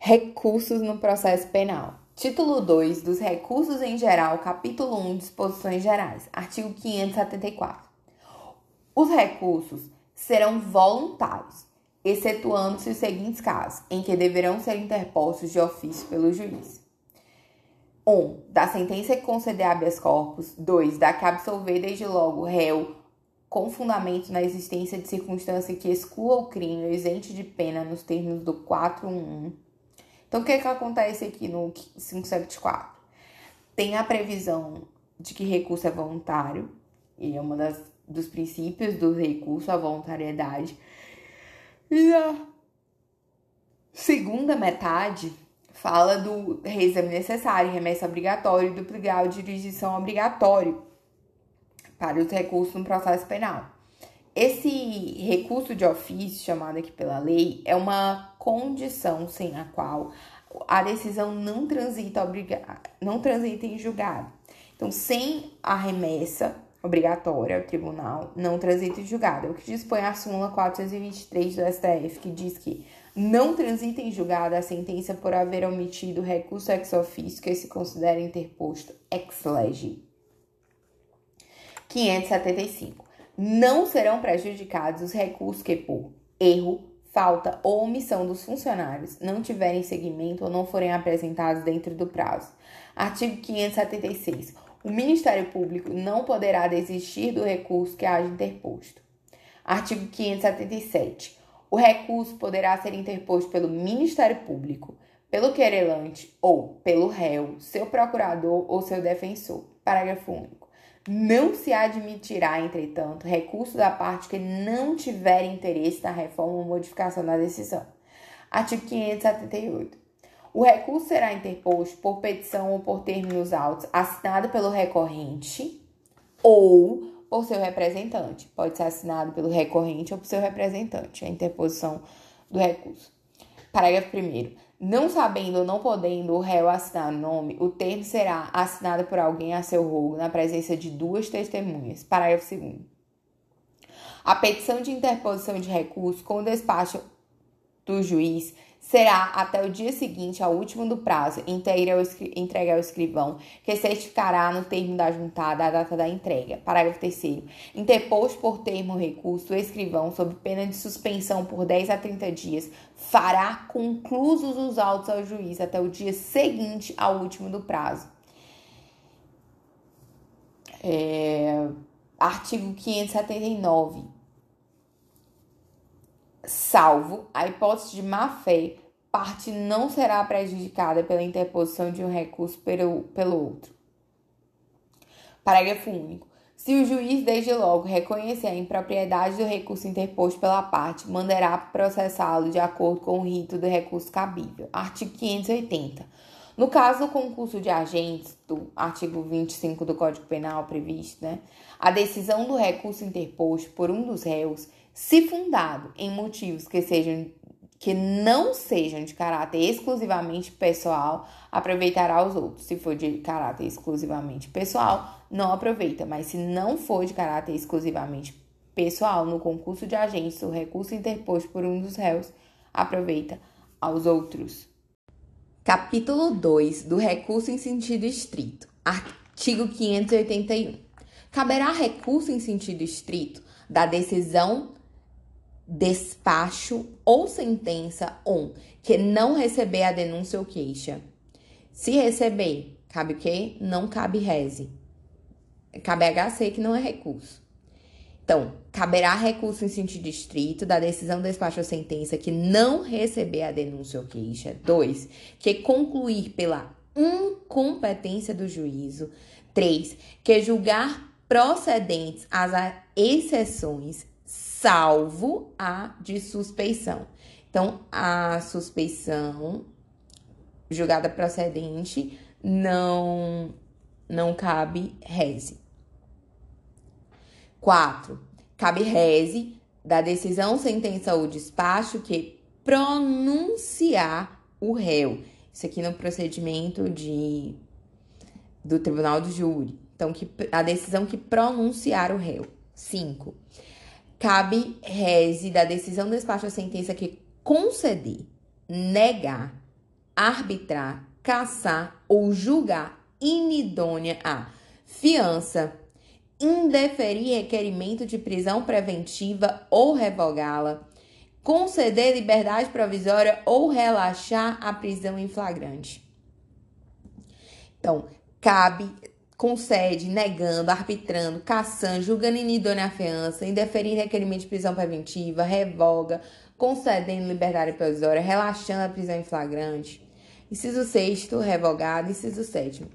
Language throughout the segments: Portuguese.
Recursos no processo penal. Título 2 dos recursos em geral, capítulo 1, disposições gerais, artigo 574. Os recursos serão voluntários, excetuando-se os seguintes casos, em que deverão ser interpostos de ofício pelo juiz. 1. Da sentença que conceder habeas corpus. 2. Da que absolver desde logo o réu com fundamento na existência de circunstância que exclua o crime ou isente de pena nos termos do 411. Então, o que acontece aqui no 574? Tem a previsão de que recurso é voluntário, e é um dos princípios do recurso, a voluntariedade. E a segunda metade fala do reexame necessário, remessa obrigatório e duplo grau de jurisdição obrigatório para os recursos no processo penal. Esse recurso de ofício, chamado aqui pela lei, é uma condição sem a qual a decisão não transita em julgado. Então, sem a remessa obrigatória ao tribunal, não transita em julgado. É o que dispõe a súmula 423 do STF, que diz que não transita em julgado a sentença por haver omitido o recurso ex officio que se considera interposto ex lege. 575. Não serão prejudicados os recursos que, por erro, falta ou omissão dos funcionários, não tiverem seguimento ou não forem apresentados dentro do prazo. Artigo 576. O Ministério Público não poderá desistir do recurso que haja interposto. Artigo 577. O recurso poderá ser interposto pelo Ministério Público, pelo querelante ou pelo réu, seu procurador ou seu defensor. Parágrafo único. Não se admitirá, entretanto, recurso da parte que não tiver interesse na reforma ou modificação da decisão. Artigo 578. O recurso será interposto por petição ou por termo nos autos assinado pelo recorrente ou por seu representante. Pode ser assinado pelo recorrente ou por seu representante, a interposição do recurso. Parágrafo 1º. Não sabendo ou não podendo o réu assinar o nome, o termo será assinado por alguém a seu rogo, na presença de duas testemunhas. Parágrafo 2º. A petição de interposição de recurso com o despacho do juiz será até o dia seguinte ao último do prazo entregue ao escrivão, que certificará no termo da juntada a data da entrega. Parágrafo 3º. Interposto por termo o recurso, o escrivão, sob pena de suspensão por 10 a 30 dias, fará conclusos os autos ao juiz até o dia seguinte ao último do prazo. Artigo 579. Salvo a hipótese de má-fé, parte não será prejudicada pela interposição de um recurso pelo outro. Parágrafo único. Se o juiz, desde logo, reconhecer a impropriedade do recurso interposto pela parte, mandará processá-lo de acordo com o rito do recurso cabível. Artigo 580. No caso do concurso de agentes, do artigo 25 do Código Penal previsto, a decisão do recurso interposto por um dos réus, se fundado em motivos que não sejam de caráter exclusivamente pessoal, aproveitará os outros. Se for de caráter exclusivamente pessoal, não aproveita. Mas se não for de caráter exclusivamente pessoal, no concurso de agentes, o recurso interposto por um dos réus aproveita aos outros. Capítulo 2 do recurso em sentido estrito. Artigo 581. Caberá recurso em sentido estrito da decisão, despacho ou sentença que não receber a denúncia ou queixa. Se receber, cabe o quê? Não cabe rese. Cabe HC, que não é recurso. Então, caberá recurso em sentido estrito da decisão, despacho ou sentença que não receber a denúncia ou queixa. 2. Que concluir pela incompetência do juízo. 3. Que julgar procedentes as exceções, salvo a de suspeição. Então, a suspeição julgada procedente não cabe rese. 4. Cabe rese da decisão, sentença ou despacho que pronunciar o réu. Isso aqui no procedimento do tribunal do júri. Então, a decisão que pronunciar o réu. 5. Cabe rese da decisão, despacho ou sentença que conceder, negar, arbitrar, cassar ou julgar inidônea a fiança, indeferir requerimento de prisão preventiva ou revogá-la, conceder liberdade provisória ou relaxar a prisão em flagrante. Então, cabe, concede, negando, arbitrando, cassando, julgando inidônea a fiança, indeferir requerimento de prisão preventiva, revoga, concedendo liberdade provisória, relaxando a prisão em flagrante. Inciso 6º, revogado. Inciso 7º.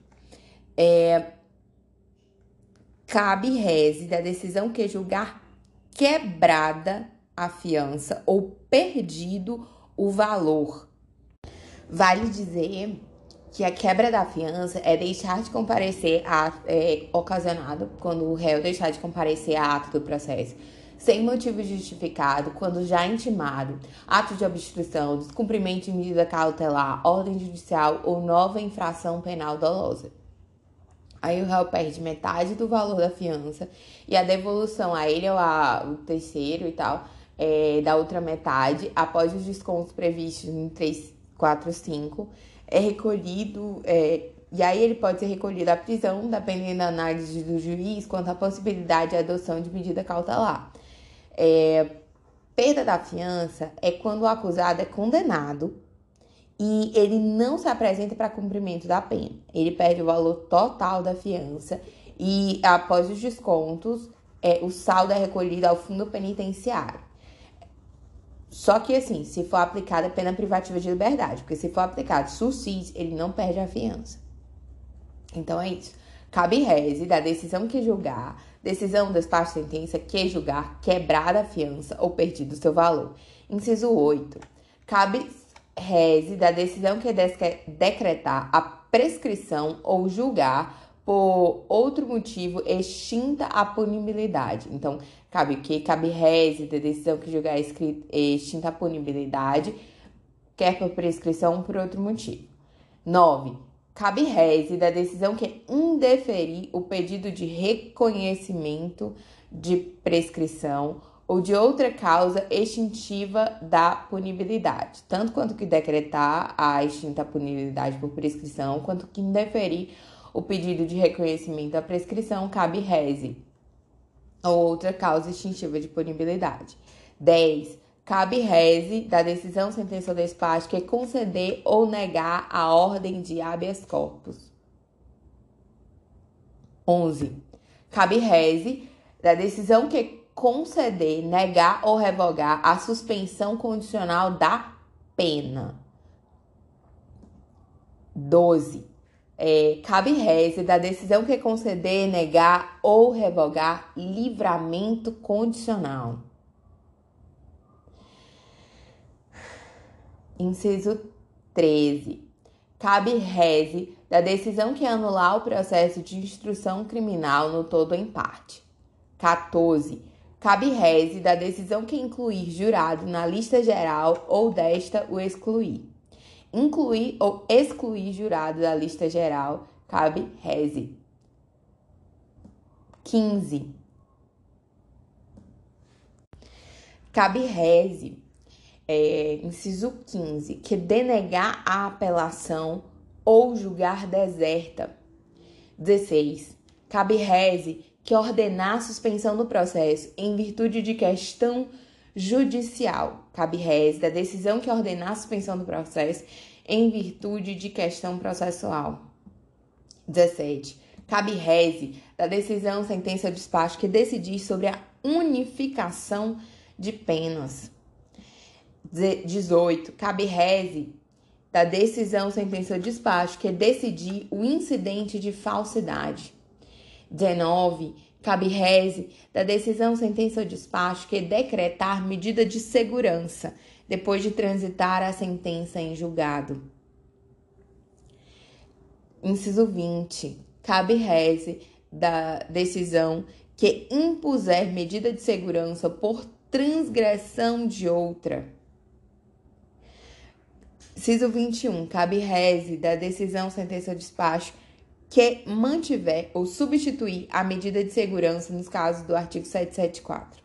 Cabe rese da decisão que julgar quebrada a fiança ou perdido o valor. Vale dizer que a quebra da fiança é deixar de comparecer ocasionado quando o réu deixar de comparecer a ato do processo sem motivo justificado, quando já intimado, ato de obstrução, descumprimento de medida cautelar, ordem judicial ou nova infração penal dolosa. Aí o réu perde metade do valor da fiança e a devolução a ele ou ao terceiro e tal, da outra metade, após os descontos previstos em 3, 4, 5, é recolhido, e aí ele pode ser recolhido à prisão, dependendo da análise do juiz, quanto à possibilidade de adoção de medida cautelar. Perda da fiança é quando o acusado é condenado e ele não se apresenta para cumprimento da pena. Ele perde o valor total da fiança e, após os descontos, o saldo é recolhido ao fundo penitenciário. Só que, assim, se for aplicada pena privativa de liberdade, porque se for aplicado subsídio, ele não perde a fiança. Então, é isso. Cabe rese da decisão que julgar, decisão do despacho de sentença que julgar quebrada a fiança ou perdido o seu valor. Inciso 8. Cabe rese da decisão que decretar a prescrição ou julgar por outro motivo extinta a punibilidade. Então, cabe o quê? Cabe rese da decisão que julgar extinta a punibilidade, quer por prescrição ou por outro motivo. 9. Cabe rese da decisão que indeferir o pedido de reconhecimento de prescrição ou de outra causa extintiva da punibilidade, tanto quanto que decretar a extinta punibilidade por prescrição, quanto que indeferir o pedido de reconhecimento da prescrição, cabe rese ou outra causa extintiva de punibilidade. 10. Cabe rese da decisão, sentença ou despacho que conceder ou negar a ordem de habeas corpus. 11. Cabe rese da decisão que conceder, negar ou revogar a suspensão condicional da pena. 12. Cabe rese da decisão que conceder, negar ou revogar livramento condicional. Inciso 13. Cabe rese da decisão que anular o processo de instrução criminal no todo ou em parte. 14. Cabe rese da decisão que incluir jurado na lista geral ou desta o excluir. Incluir ou excluir jurado da lista geral, cabe rese. 15. Cabe rese, inciso 15, que denegar a apelação ou julgar deserta. 16. Cabe rese que ordenar a suspensão do processo em virtude de questão judicial. Cabe rese da decisão que ordenar a suspensão do processo em virtude de questão processual. 17. Cabe rese da decisão, sentença ou despacho que decidir sobre a unificação de penas. 18. Cabe rese da decisão, sentença ou despacho que decidir o incidente de falsidade. 19. Cabe rese da decisão, sentença ou despacho que decretar medida de segurança depois de transitar a sentença em julgado. Inciso 20. Cabe rese da decisão que impuser medida de segurança por transgressão de outra. Inciso 21. Cabe rese da decisão, sentença ou despacho que mantiver ou substituir a medida de segurança nos casos do artigo 774.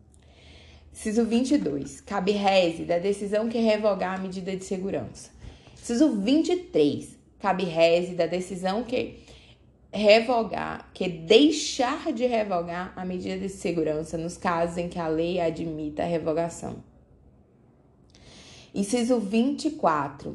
Inciso 22. Cabe rese da decisão que revogar a medida de segurança. Inciso 23. Cabe rese da decisão que deixar de revogar a medida de segurança nos casos em que a lei admita a revogação. Inciso 24.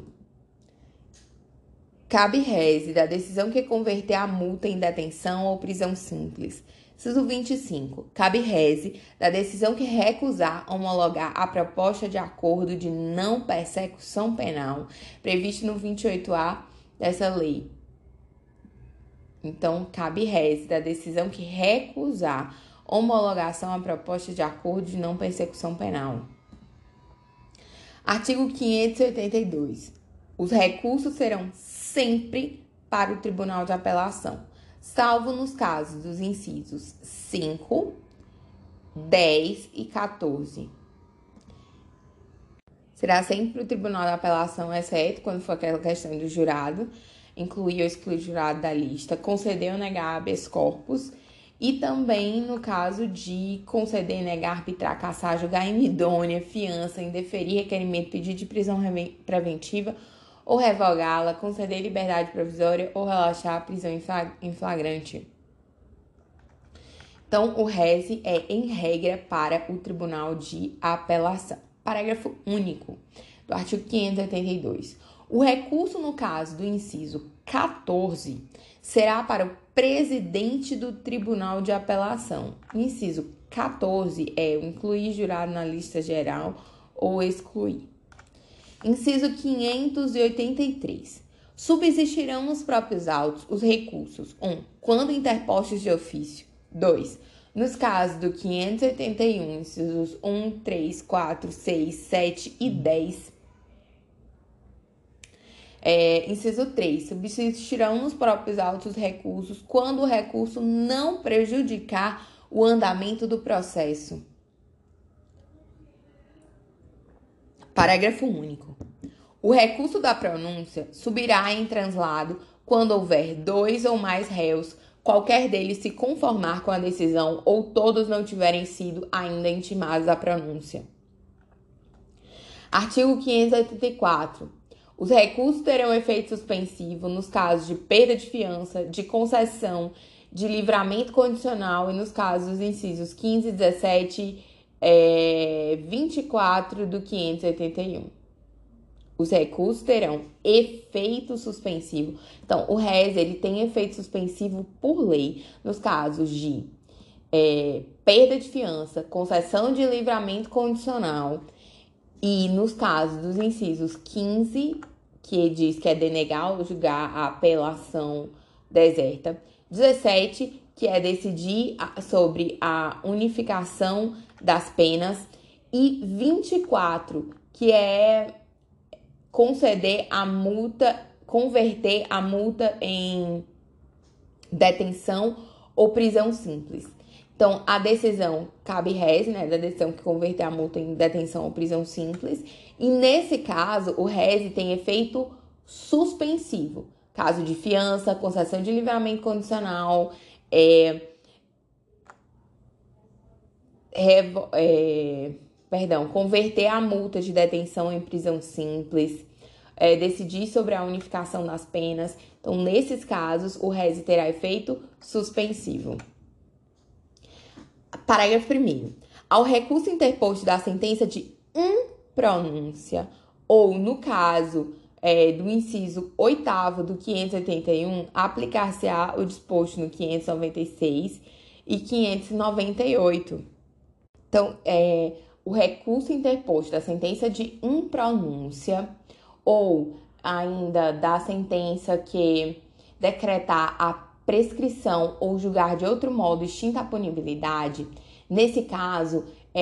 Cabe rese da decisão que converter a multa em detenção ou prisão simples. Inciso 25. Cabe rese da decisão que recusar homologar a proposta de acordo de não persecução penal previsto no 28A dessa lei. Então, cabe rese da decisão que recusar homologação à proposta de acordo de não persecução penal. Artigo 582. Os recursos serão sempre para o Tribunal de Apelação, salvo nos casos dos incisos 5, 10 e 14. Será sempre o Tribunal de Apelação, exceto quando for aquela questão do jurado, incluir ou excluir o jurado da lista, conceder ou negar habeas corpus, e também no caso de conceder, negar, arbitrar, cassar, julgar inidônea, fiança, indeferir requerimento, pedido de prisão preventiva ou revogá-la, conceder liberdade provisória ou relaxar a prisão em flagrante. Então, o rese é, em regra, para o Tribunal de Apelação. Parágrafo único do artigo 582. O recurso no caso do inciso 14 será para o presidente do Tribunal de Apelação. O inciso 14 é o incluir jurado na lista geral ou excluir. Inciso 583. Subsistirão nos próprios autos os recursos: 1. Quando interpostos de ofício. 2. Nos casos do 581, incisos 1, 3, 4, 6, 7 e 10. Inciso 3. Subsistirão nos próprios autos os recursos quando o recurso não prejudicar o andamento do processo. Parágrafo único. O recurso da pronúncia subirá em translado quando houver 2 ou mais réus, qualquer deles se conformar com a decisão ou todos não tiverem sido ainda intimados à pronúncia. Artigo 584. Os recursos terão efeito suspensivo nos casos de perda de fiança, de concessão, de livramento condicional e nos casos dos incisos 15, 17, 24 do 581. Os recursos terão efeito suspensivo. Então, o rese ele tem efeito suspensivo por lei nos casos de perda de fiança, concessão de livramento condicional e nos casos dos incisos 15, que diz que é denegar ou julgar a apelação deserta, 17, que é decidir sobre a unificação das penas, e 24, que é conceder a multa, converter a multa em detenção ou prisão simples. Então, a decisão cabe rese, né, da decisão que converter a multa em detenção ou prisão simples. E nesse caso, o rese tem efeito suspensivo. Caso de fiança, concessão de livramento condicional, converter a multa de detenção em prisão simples, decidir sobre a unificação das penas. Então, nesses casos, o rese terá efeito suspensivo. Parágrafo 1º. Ao recurso interposto da sentença de impronúncia, ou no caso do inciso 8º do 581, aplicar-se-á o disposto no 596 e 598. Então, o recurso interposto da sentença de impronúncia ou ainda da sentença que decretar a prescrição ou julgar de outro modo extinta a punibilidade, nesse caso,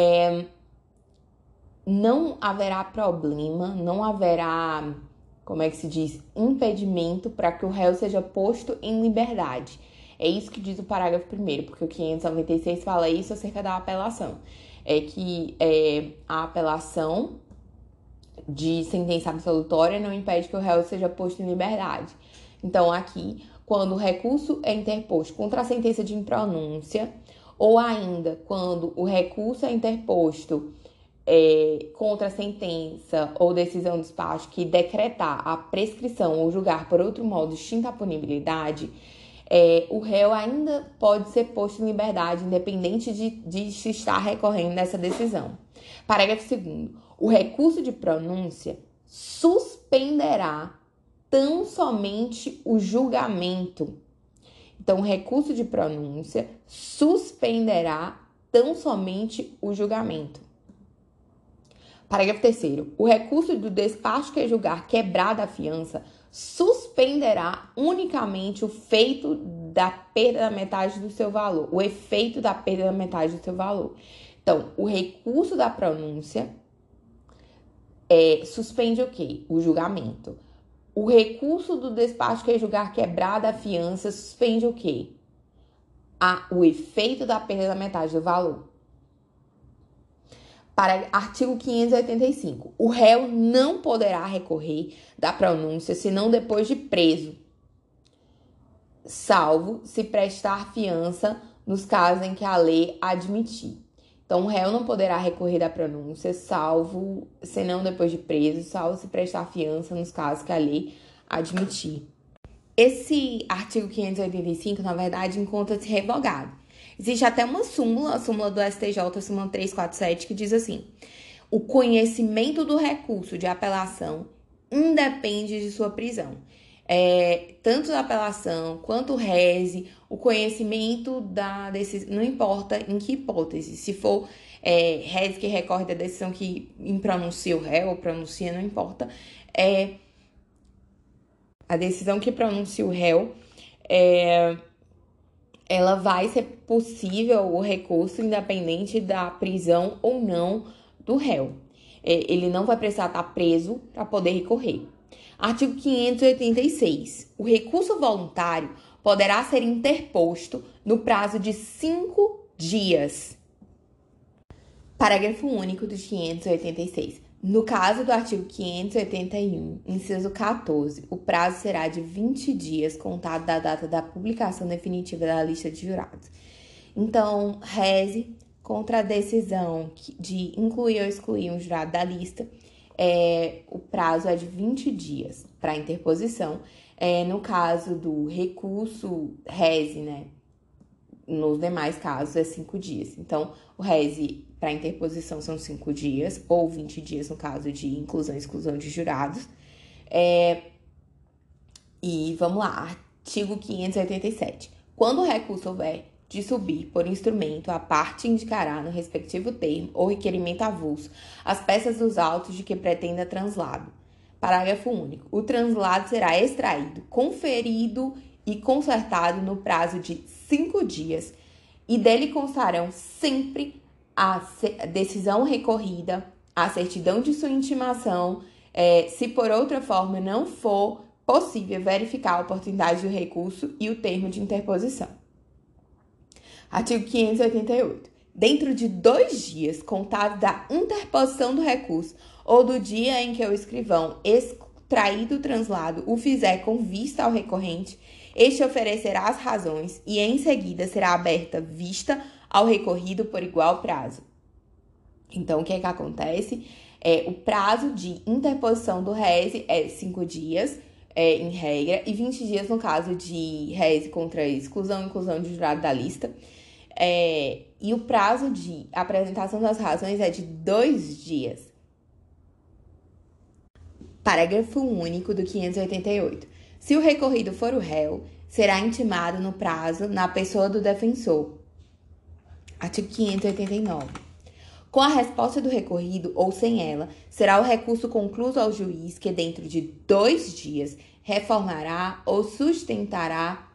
não haverá problema, não haverá, impedimento para que o réu seja posto em liberdade. É isso que diz o parágrafo 1º, porque o 596 fala isso acerca da apelação. É que a apelação de sentença absolutória não impede que o réu seja posto em liberdade. Então, aqui, quando o recurso é interposto contra a sentença de impronúncia, ou ainda quando o recurso é interposto contra a sentença ou decisão do despacho que decretar a prescrição ou julgar por outro modo distinto à punibilidade, o réu ainda pode ser posto em liberdade, independente de se estar recorrendo dessa decisão. Parágrafo 2º. O recurso de pronúncia suspenderá tão somente o julgamento. Então, o recurso de pronúncia suspenderá tão somente o julgamento. Parágrafo 3º. O recurso do despacho que julgar quebrada a fiança suspenderá unicamente o efeito da perda da metade do seu valor. Então, o recurso da pronúncia suspende o quê? O julgamento. O recurso do despacho que julgar quebrada a fiança suspende o quê? O efeito da perda da metade do valor. Para artigo 585. O réu não poderá recorrer da pronúncia senão depois de preso, salvo se prestar fiança nos casos em que a lei admitir. Então, o réu não poderá recorrer da pronúncia, senão depois de preso, salvo se prestar fiança nos casos que a lei admitir. Esse artigo 585, na verdade, encontra-se revogado. Existe até uma súmula, a súmula do STJ, a súmula 347, que diz assim: o conhecimento do recurso de apelação independe de sua prisão. Tanto da apelação quanto o rese, o conhecimento da decisão, não importa em que hipótese, se for rese que recorre da decisão que impronuncia o réu ou pronuncia, não importa, a decisão que pronuncia o réu, ela vai ser possível o recurso independente da prisão ou não do réu. Ele não vai precisar estar preso para poder recorrer. Artigo 586. O recurso voluntário poderá ser interposto no prazo de 5 dias. Parágrafo único do 586. No caso do artigo 581, inciso 14, o prazo será de 20 dias contado da data da publicação definitiva da lista de jurados. Então, rese contra a decisão de incluir ou excluir um jurado da lista, o prazo é de 20 dias para interposição. No caso do recurso rese, né? Nos demais casos é 5 dias. Então, o rese para interposição são 5 dias, ou 20 dias no caso de inclusão e exclusão de jurados. E vamos lá, artigo 587. Quando o recurso houver de subir por instrumento, a parte indicará no respectivo termo ou requerimento avulso as peças dos autos de que pretenda translado. Parágrafo único. O translado será extraído, conferido e consertado no prazo de 5 dias e dele constarão sempre a decisão recorrida, a certidão de sua intimação, se por outra forma não for possível verificar a oportunidade do recurso e o termo de interposição. Artigo 588. Dentro de 2 dias, contados da interposição do recurso ou do dia em que o escrivão extraído o translado o fizer com vista ao recorrente, este oferecerá as razões e, em seguida, será aberta vista ao recorrido por igual prazo. Então, o que é que acontece? O prazo de interposição do rese é 5 dias, em regra, e 20 dias no caso de rese contra exclusão e inclusão de jurado da lista. E o prazo de apresentação das razões é de 2 dias. Parágrafo único do 588. Se o recorrido for o réu, será intimado no prazo na pessoa do defensor. Artigo 589. Com a resposta do recorrido ou sem ela, será o recurso concluído ao juiz que, dentro de 2 dias, reformará ou sustentará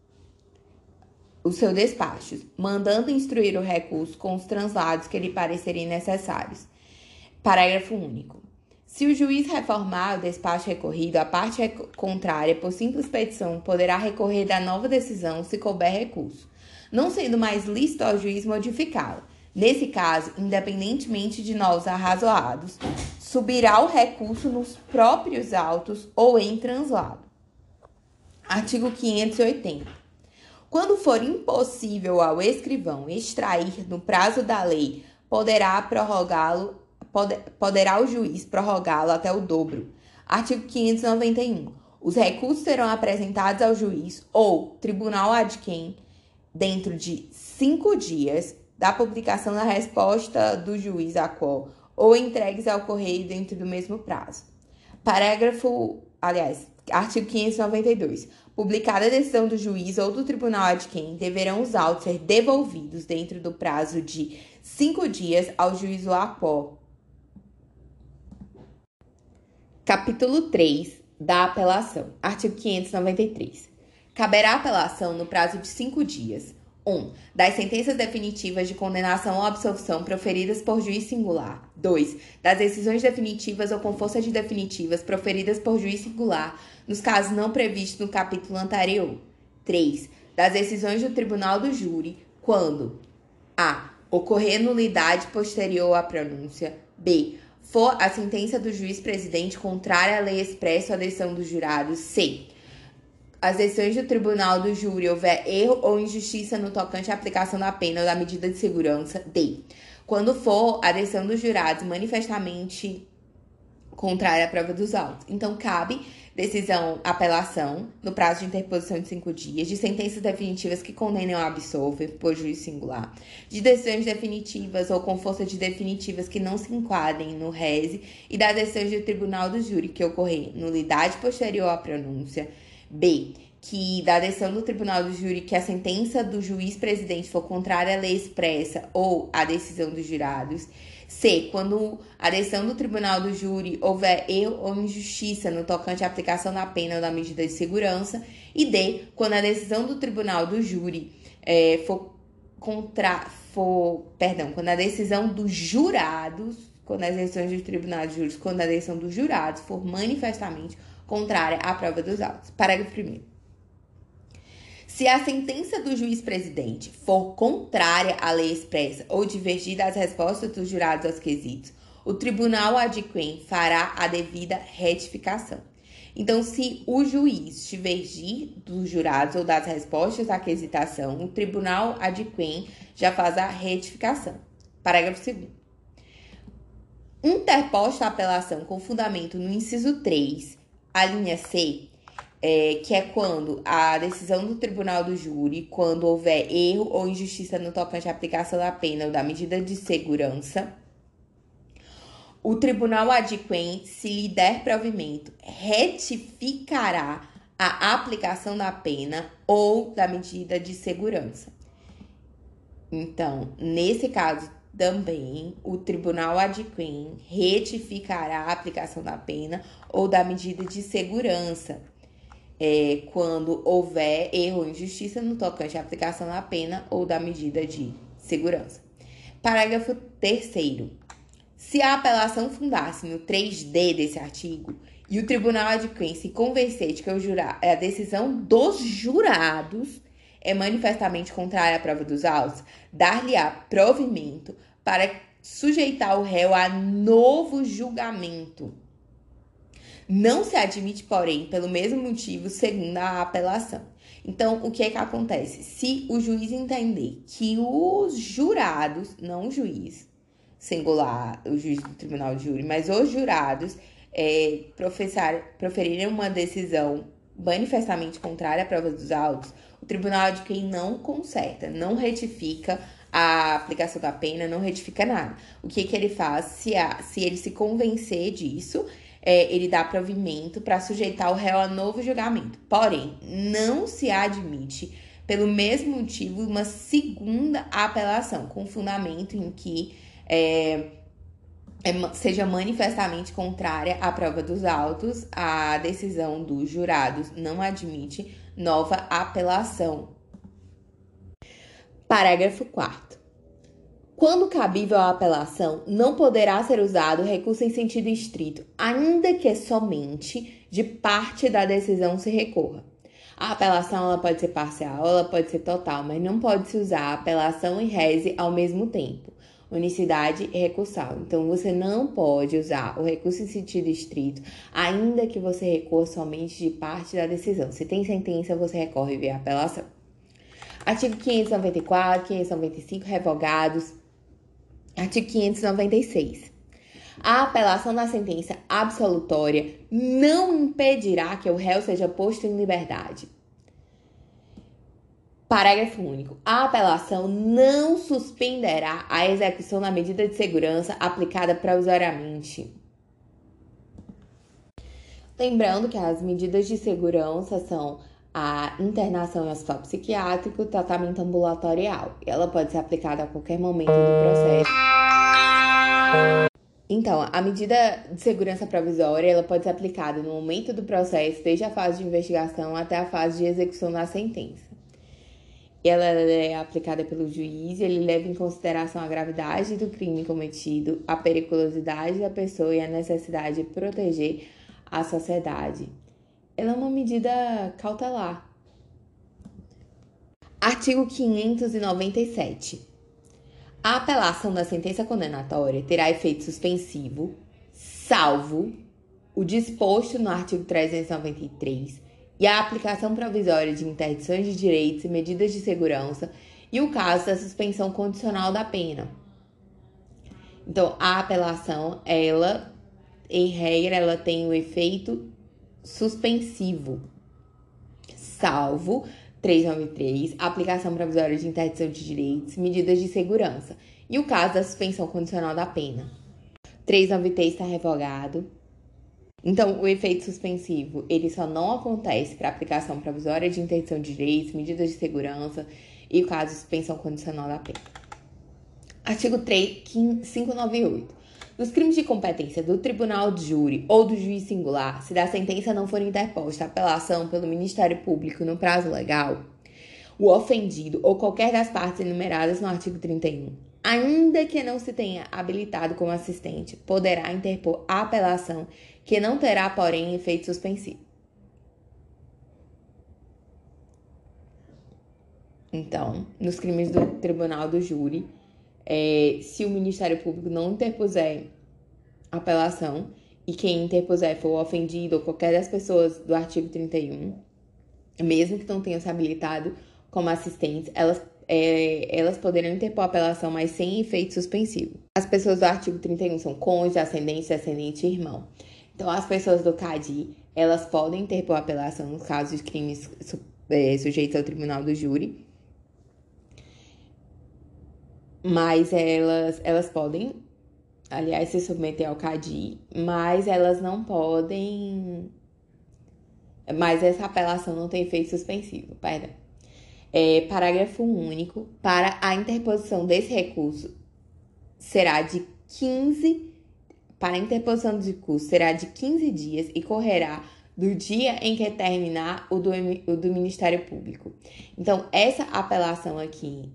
o seu despacho, mandando instruir o recurso com os translados que lhe parecerem necessários. Parágrafo único. Se o juiz reformar o despacho recorrido, a parte contrária, por simples petição, poderá recorrer da nova decisão se couber recurso, não sendo mais lícito ao juiz modificá-la. Nesse caso, independentemente de novos arrazoados, subirá o recurso nos próprios autos ou em translado. Artigo 580. Quando for impossível ao escrivão extrair no prazo da lei, poderá prorrogá-lo poderá o juiz prorrogá-lo até o dobro. Artigo 591. Os recursos serão apresentados ao juiz ou tribunal ad quem dentro de 5 dias da publicação da resposta do juiz à qual ou entregues ao correio dentro do mesmo prazo. Artigo 592. Publicada a decisão do juiz ou do tribunal ad quem, deverão os autos ser devolvidos dentro do prazo de 5 dias ao juízo à qual. Capítulo 3 da apelação. Artigo 593. Caberá apelação no prazo de 5 dias. 1. Das sentenças definitivas de condenação ou absolvição proferidas por juiz singular. 2. Das decisões definitivas ou com força de definitivas proferidas por juiz singular, nos casos não previstos no capítulo anterior. 3. Das decisões do tribunal do júri, quando a. Ocorrer nulidade posterior à pronúncia. B. For a sentença do juiz presidente contrária à lei expressa ou à decisão dos jurados. C. As decisões do tribunal do júri houver erro ou injustiça no tocante à aplicação da pena ou da medida de segurança. D. Quando for a decisão dos jurados manifestamente contrária à prova dos autos. Então, cabe apelação, no prazo de interposição de 5 dias, de sentenças definitivas que condenem ou absolvem por juiz singular, de decisões definitivas ou com força de definitivas que não se enquadrem no rese e das decisões do tribunal do júri que ocorrer nulidade posterior à pronúncia. B. Que da decisão do tribunal do júri que a sentença do juiz presidente for contrária à lei expressa ou à decisão dos jurados. C. Quando a decisão do tribunal do júri houver erro ou injustiça no tocante à aplicação da pena ou da medida de segurança. E D. Quando a decisão do tribunal do júri quando a decisão dos jurados, quando as decisões do tribunal de júri, quando a decisão dos jurados for manifestamente contrária à prova dos autos. Parágrafo 1º. Se a sentença do juiz presidente for contrária à lei expressa ou divergir das respostas dos jurados aos quesitos, o tribunal ad quem fará a devida retificação. Então, se o juiz divergir dos jurados ou das respostas à quesitação, o tribunal ad quem já faz a retificação. Parágrafo 2º. Interposta a apelação com fundamento no inciso 3, a linha C, que é quando a decisão do tribunal do júri, quando houver erro ou injustiça no tocante à aplicação da pena ou da medida de segurança, o tribunal ad quem, se lhe der provimento, retificará a aplicação da pena ou da medida de segurança. Então, nesse caso também, o tribunal ad quem retificará a aplicação da pena ou da medida de segurança, quando houver erro ou injustiça no tocante à aplicação da pena ou da medida de segurança. Parágrafo 3º. Se a apelação fundar-se no 3D desse artigo e o tribunal ad quem se convencer de que a decisão dos jurados é manifestamente contrária à prova dos autos, dar-lhe-á provimento para sujeitar o réu a novo julgamento. Não se admite, porém, pelo mesmo motivo, segundo a apelação. Então, o que é que acontece? Se o juiz entender que os jurados, não o juiz singular, o juiz do tribunal de júri, mas os jurados proferirem uma decisão manifestamente contrária à prova dos autos, o tribunal de quem não conserta, não retifica a aplicação da pena, não retifica nada. O que ele faz? Se ele se convencer disso, ele dá provimento para sujeitar o réu a novo julgamento. Porém, não se admite, pelo mesmo motivo, uma segunda apelação, com fundamento em que seja manifestamente contrária à prova dos autos, a decisão dos jurados não admite nova apelação. Parágrafo 4º. Quando cabível a apelação, não poderá ser usado recurso em sentido estrito, ainda que somente de parte da decisão se recorra. A apelação ela pode ser parcial, ela pode ser total, mas não pode se usar apelação e rese ao mesmo tempo. Unicidade recursal. Então, você não pode usar o recurso em sentido estrito, ainda que você recorra somente de parte da decisão. Se tem sentença, você recorre via apelação. Artigo 594, 595, revogados. Artigo 596. A apelação da sentença absolutória não impedirá que o réu seja posto em liberdade. Parágrafo único. A apelação não suspenderá a execução da medida de segurança aplicada provisoriamente. Lembrando que as medidas de segurança são a internação em hospital psiquiátrico, tratamento ambulatorial. Ela pode ser aplicada a qualquer momento do processo. Então, a medida de segurança provisória, ela pode ser aplicada no momento do processo, desde a fase de investigação até a fase de execução da sentença. Ela é aplicada pelo juiz, ele leva em consideração a gravidade do crime cometido, a periculosidade da pessoa e a necessidade de proteger a sociedade. Ela é uma medida cautelar. Artigo 597. A apelação da sentença condenatória terá efeito suspensivo, salvo o disposto no artigo 393 e a aplicação provisória de interdições de direitos e medidas de segurança e o caso da suspensão condicional da pena. Então, a apelação, ela, em regra, ela tem o efeito suspensivo, salvo 393, aplicação provisória de interdição de direitos, medidas de segurança e o caso da suspensão condicional da pena. 393 está revogado. Então, o efeito suspensivo, ele só não acontece para aplicação provisória de interdição de direitos, medidas de segurança e o caso de suspensão condicional da pena. Artigo 598. Nos crimes de competência do tribunal de júri ou do juiz singular, se da sentença não for interposta apelação pelo Ministério Público no prazo legal, o ofendido ou qualquer das partes enumeradas no artigo 31, ainda que não se tenha habilitado como assistente, poderá interpor a apelação, que não terá, porém, efeito suspensivo. Então, nos crimes do tribunal do júri, se o Ministério Público não interpuser apelação e quem interpuser for o ofendido ou qualquer das pessoas do artigo 31, mesmo que não tenham se habilitado como assistentes, elas poderão interpor apelação, mas sem efeito suspensivo. As pessoas do artigo 31 são cônjuge, ascendente, descendente e irmão. Então, as pessoas do CADI, elas podem interpor apelação nos casos de crimes sujeitos ao tribunal do júri, mas elas podem, aliás, se submeter ao CADI, mas elas não podem... Mas essa apelação não tem efeito suspensivo, perdão. Parágrafo único. Para a interposição desse recurso, será de 15... Para a interposição do recurso, será de 15 dias e correrá do dia em que terminar o do Ministério Público. Então, essa apelação aqui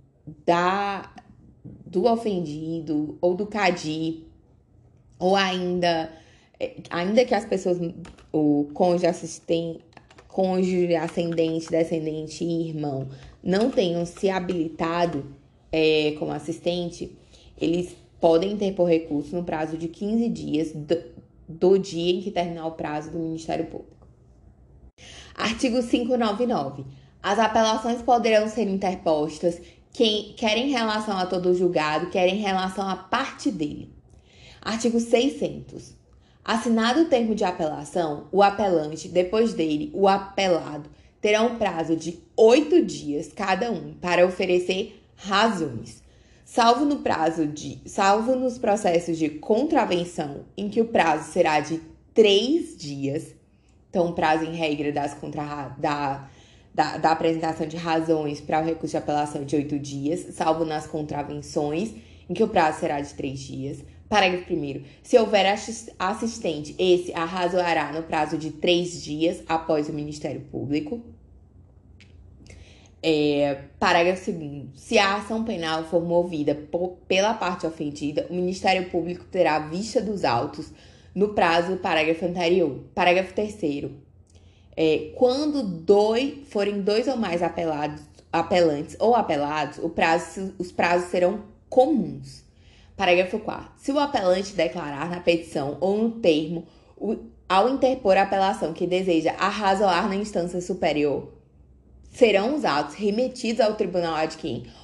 do ofendido ou do CADI, ou ainda que as pessoas, o cônjuge ascendente, descendente e irmão, não tenham se habilitado como assistente, eles podem interpor recurso no prazo de 15 dias do dia em que terminar o prazo do Ministério Público. Artigo 599. As apelações poderão ser interpostas quer em relação a todo julgado, quer em relação à parte dele. Artigo 600. Assinado o termo de apelação, o apelante, depois dele, o apelado, terá um prazo de 8 dias cada um para oferecer razões, salvo nos processos de contravenção, em que o prazo será de 3 dias. Então, o prazo em regra da apresentação de razões para o recurso de apelação de 8 dias, salvo nas contravenções, em que o prazo será de 3 dias. Parágrafo 1º. Se houver assistente, esse arrazoará no prazo de 3 dias após o Ministério Público. Parágrafo 2º. Se a ação penal for movida pela parte ofendida, o Ministério Público terá vista dos autos no prazo do parágrafo anterior. Parágrafo 3º. Quando forem dois ou mais apelantes ou apelados, os prazos serão comuns. Parágrafo 4º. Se o apelante declarar na petição ou no termo, ao interpor a apelação que deseja arrazoar na instância superior, serão os autos remetidos ao tribunal ad quem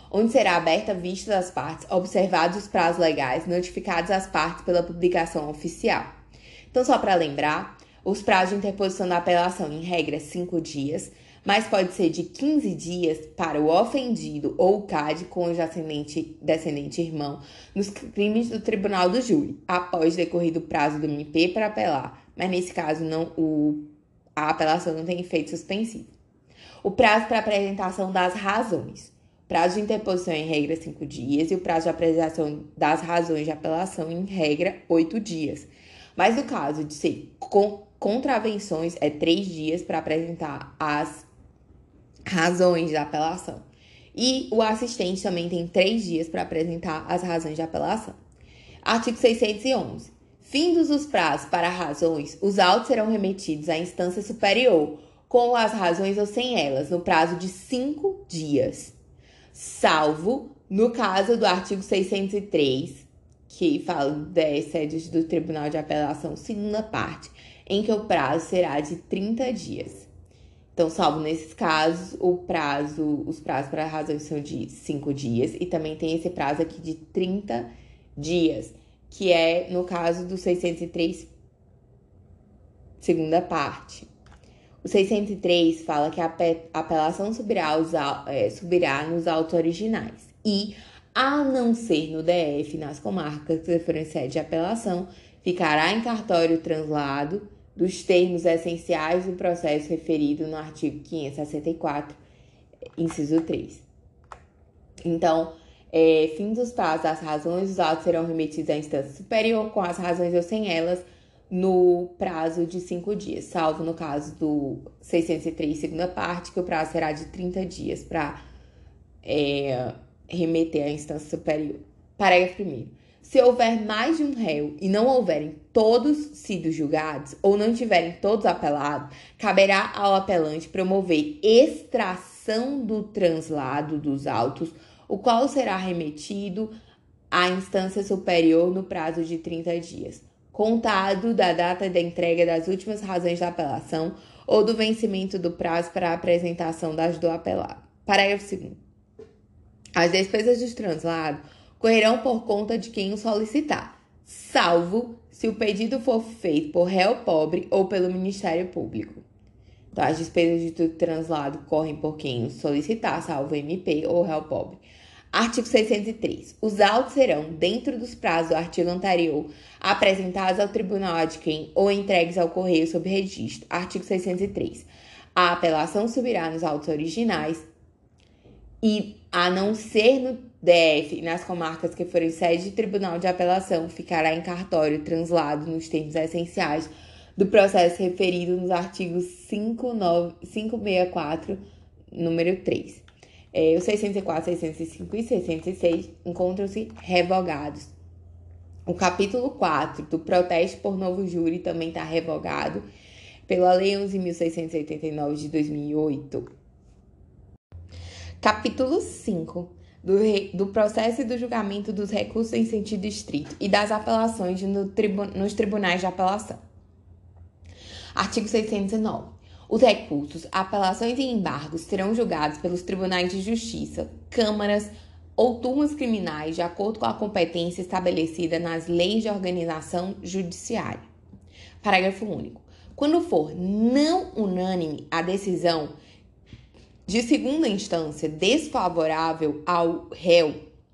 onde será aberta a vista das partes, observados os prazos legais, notificados às partes pela publicação oficial. Então, só para lembrar, os prazos de interposição da apelação, em regra, 5 dias, mas pode ser de 15 dias para o ofendido ou o CAD, cônjuge, descendente irmão, nos crimes do tribunal do júri, após decorrido o prazo do MP para apelar, mas nesse caso a apelação não tem efeito suspensivo. O prazo para apresentação das razões. O prazo de interposição, em regra, 5 dias, e o prazo de apresentação das razões de apelação, em regra, 8 dias. Mas no caso de ser contravenções, é 3 dias para apresentar as razões de apelação. E o assistente também tem 3 dias para apresentar as razões de apelação. Artigo 611. Findos os prazos para razões, os autos serão remetidos à instância superior, com as razões ou sem elas, no prazo de 5 dias. Salvo no caso do artigo 603, que fala das sedes do Tribunal de Apelação, segunda parte, em que o prazo será de 30 dias. Então, salvo nesses casos, os prazos para razões são de 5 dias e também tem esse prazo aqui de 30 dias, que é no caso do 603, segunda parte. O 603 fala que a apelação subirá nos autos originais e, a não ser no DF, nas comarcas que forem sede de apelação, ficará em cartório translado dos termos essenciais do processo referido no artigo 564, inciso 3. Então, fim dos prazos das razões, os autos serão remetidos à instância superior com as razões ou sem elas no prazo de 5 dias, salvo no caso do 603, segunda parte, que o prazo será de 30 dias para remeter à instância superior. Parágrafo 1º. Se houver mais de um réu e não houverem todos sido julgados ou não tiverem todos apelados, caberá ao apelante promover extração do translado dos autos, o qual será remetido à instância superior no prazo de 30 dias, contado da data da entrega das últimas razões da apelação ou do vencimento do prazo para a apresentação das do apelado. Parágrafo 2º. As despesas de translado correrão por conta de quem o solicitar, salvo se o pedido for feito por réu pobre ou pelo Ministério Público. Então, as despesas de translado correm por quem o solicitar, salvo MP ou réu pobre. Artigo 603. Os autos serão, dentro dos prazos do artigo anterior, apresentados ao tribunal de quem ou entregues ao correio sob registro. Artigo 603. A apelação subirá nos autos originais e, a não ser no DF e nas comarcas que forem sede de tribunal de apelação, ficará em cartório translado nos termos essenciais do processo referido nos artigos 564, número 3. Os 604, 605 e 606 encontram-se revogados. O capítulo 4 do protesto por novo júri também está revogado pela Lei 11.689 de 2008. Capítulo 5 do processo e do julgamento dos recursos em sentido estrito e das apelações nos tribunais de apelação. Artigo 609. Os recursos, apelações e embargos serão julgados pelos tribunais de justiça, câmaras ou turmas criminais de acordo com a competência estabelecida nas leis de organização judiciária. Parágrafo único. Quando for não unânime a decisão de segunda instância desfavorável ao réu,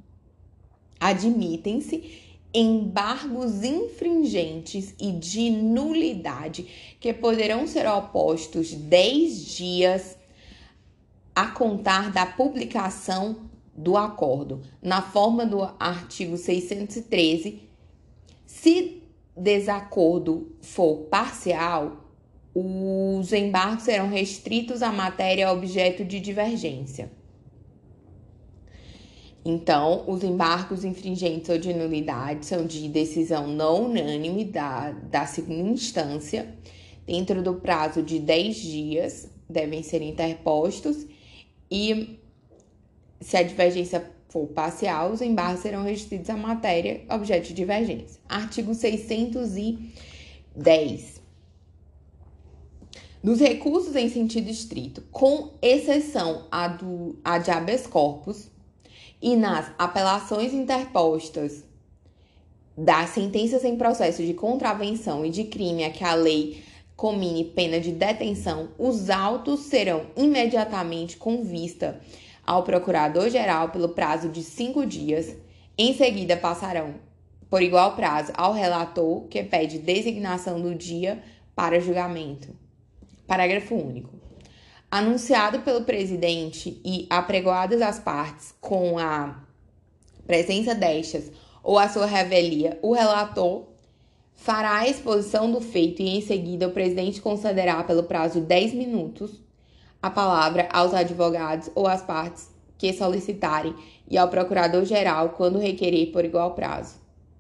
admitem-se embargos infringentes e de nulidade que poderão ser opostos 10 dias a contar da publicação do acordo, na forma do artigo 613. Se desacordo for parcial, os embargos serão restritos à matéria objeto de divergência. Então, os embargos infringentes ou de nulidade são de decisão não unânime da segunda instância, dentro do prazo de 10 dias, devem ser interpostos, e se a divergência for parcial, os embargos serão restritos à matéria objeto de divergência. Artigo 610. Nos recursos em sentido estrito, com exceção a de habeas corpus, e nas apelações interpostas das sentenças em processo de contravenção e de crime a que a lei comine pena de detenção, os autos serão imediatamente com vista ao Procurador-Geral pelo prazo de 5 dias. Em seguida, passarão por igual prazo ao relator, que pede designação do dia para julgamento. Parágrafo único. Anunciado pelo presidente e apregoadas as partes com a presença destas ou a sua revelia, o relator fará a exposição do feito e, em seguida, o presidente concederá, pelo prazo de 10 minutos, a palavra aos advogados ou às partes que solicitarem e ao procurador-geral quando requerer por igual prazo.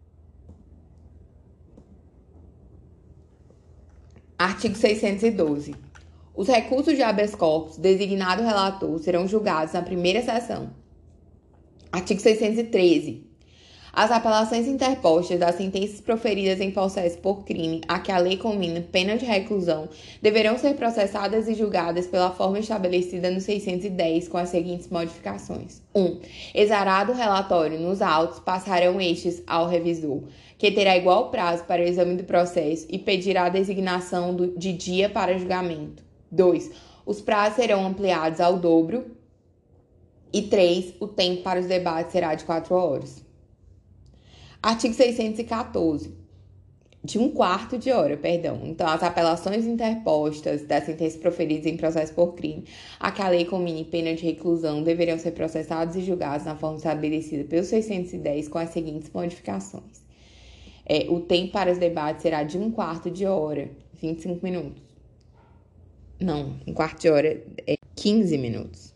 Artigo 612. Os recursos de habeas corpus designado relator serão julgados na primeira sessão. Artigo 613. As apelações interpostas das sentenças proferidas em processo por crime a que a lei comina pena de reclusão deverão ser processadas e julgadas pela forma estabelecida no 610 com as seguintes modificações. 1. Exarado o relatório nos autos, passarão estes ao revisor, que terá igual prazo para o exame do processo e pedirá a designação de dia para julgamento. 2. Os prazos serão ampliados ao dobro. E 3. O tempo para os debates será de 4 horas. Artigo 614. De 1/4 de hora, perdão. Então, as apelações interpostas das sentenças proferidas em processo por crime a que a lei comine pena de reclusão deverão ser processados e julgados na forma estabelecida pelo 610 com as seguintes modificações. O tempo para os debates será de 1/4 de hora, 25 minutos. Não, 1/4 de hora é 15 minutos.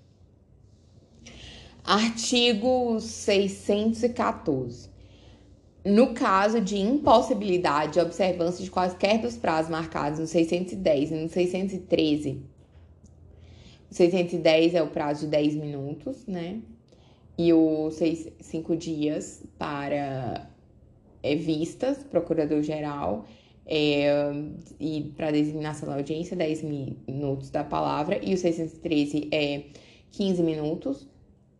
Artigo 614. No caso de impossibilidade de observância de quaisquer dos prazos marcados no 610 e no 613, o 610 é o prazo de 10 minutos, né? E o 5 dias para vistas, procurador-geral, e para designação da audiência, 10 minutos da palavra, e o 613 é 15 minutos.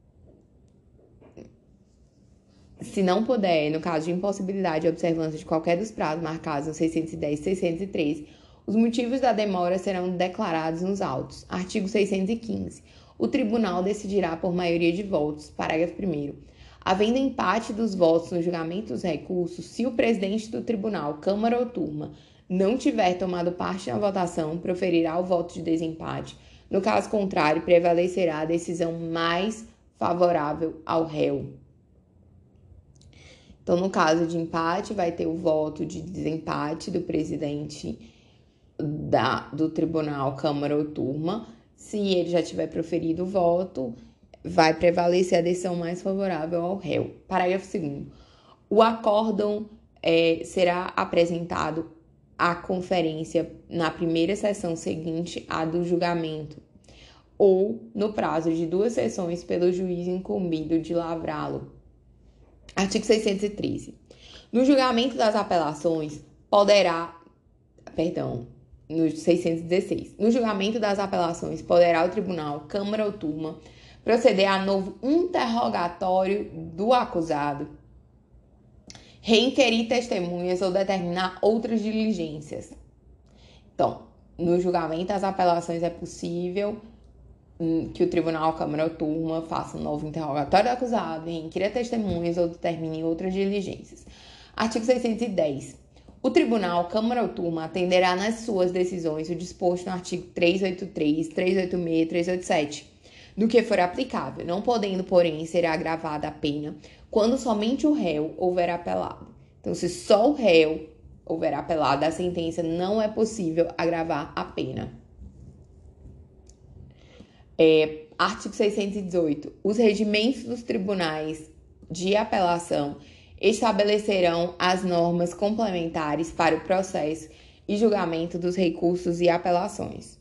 Se não puder, no caso de impossibilidade de observância de qualquer dos prazos marcados no 610 e 613, os motivos da demora serão declarados nos autos. Artigo 615. O tribunal decidirá por maioria de votos. Parágrafo 1º. Havendo empate dos votos no julgamento dos recursos, se o presidente do tribunal, Câmara ou Turma, não tiver tomado parte na votação, proferirá o voto de desempate. No caso contrário, prevalecerá a decisão mais favorável ao réu. Então, no caso de empate, vai ter o voto de desempate do presidente do tribunal, Câmara ou Turma. Se ele já tiver proferido o voto, vai prevalecer a decisão mais favorável ao réu. Parágrafo 2º. O acórdão será apresentado à conferência na primeira sessão seguinte à do julgamento, ou no prazo de 2 sessões pelo juiz incumbido de lavrá-lo. Artigo 613. No julgamento das apelações, no 616. No julgamento das apelações, poderá o tribunal, Câmara ou Turma, proceder a novo interrogatório do acusado, reinquerir testemunhas ou determinar outras diligências. Então, no julgamento das apelações é possível que o tribunal, Câmara ou Turma faça um novo interrogatório do acusado, reinquira testemunhas ou determine outras diligências. Artigo 610. O tribunal, Câmara ou Turma, atenderá nas suas decisões o disposto no artigo 383, 386 e 387, do que for aplicável, não podendo, porém, ser agravada a pena quando somente o réu houver apelado. Então, se só o réu houver apelado à sentença, não é possível agravar a pena. Artigo 618. Os regimentos dos tribunais de apelação estabelecerão as normas complementares para o processo e julgamento dos recursos e apelações.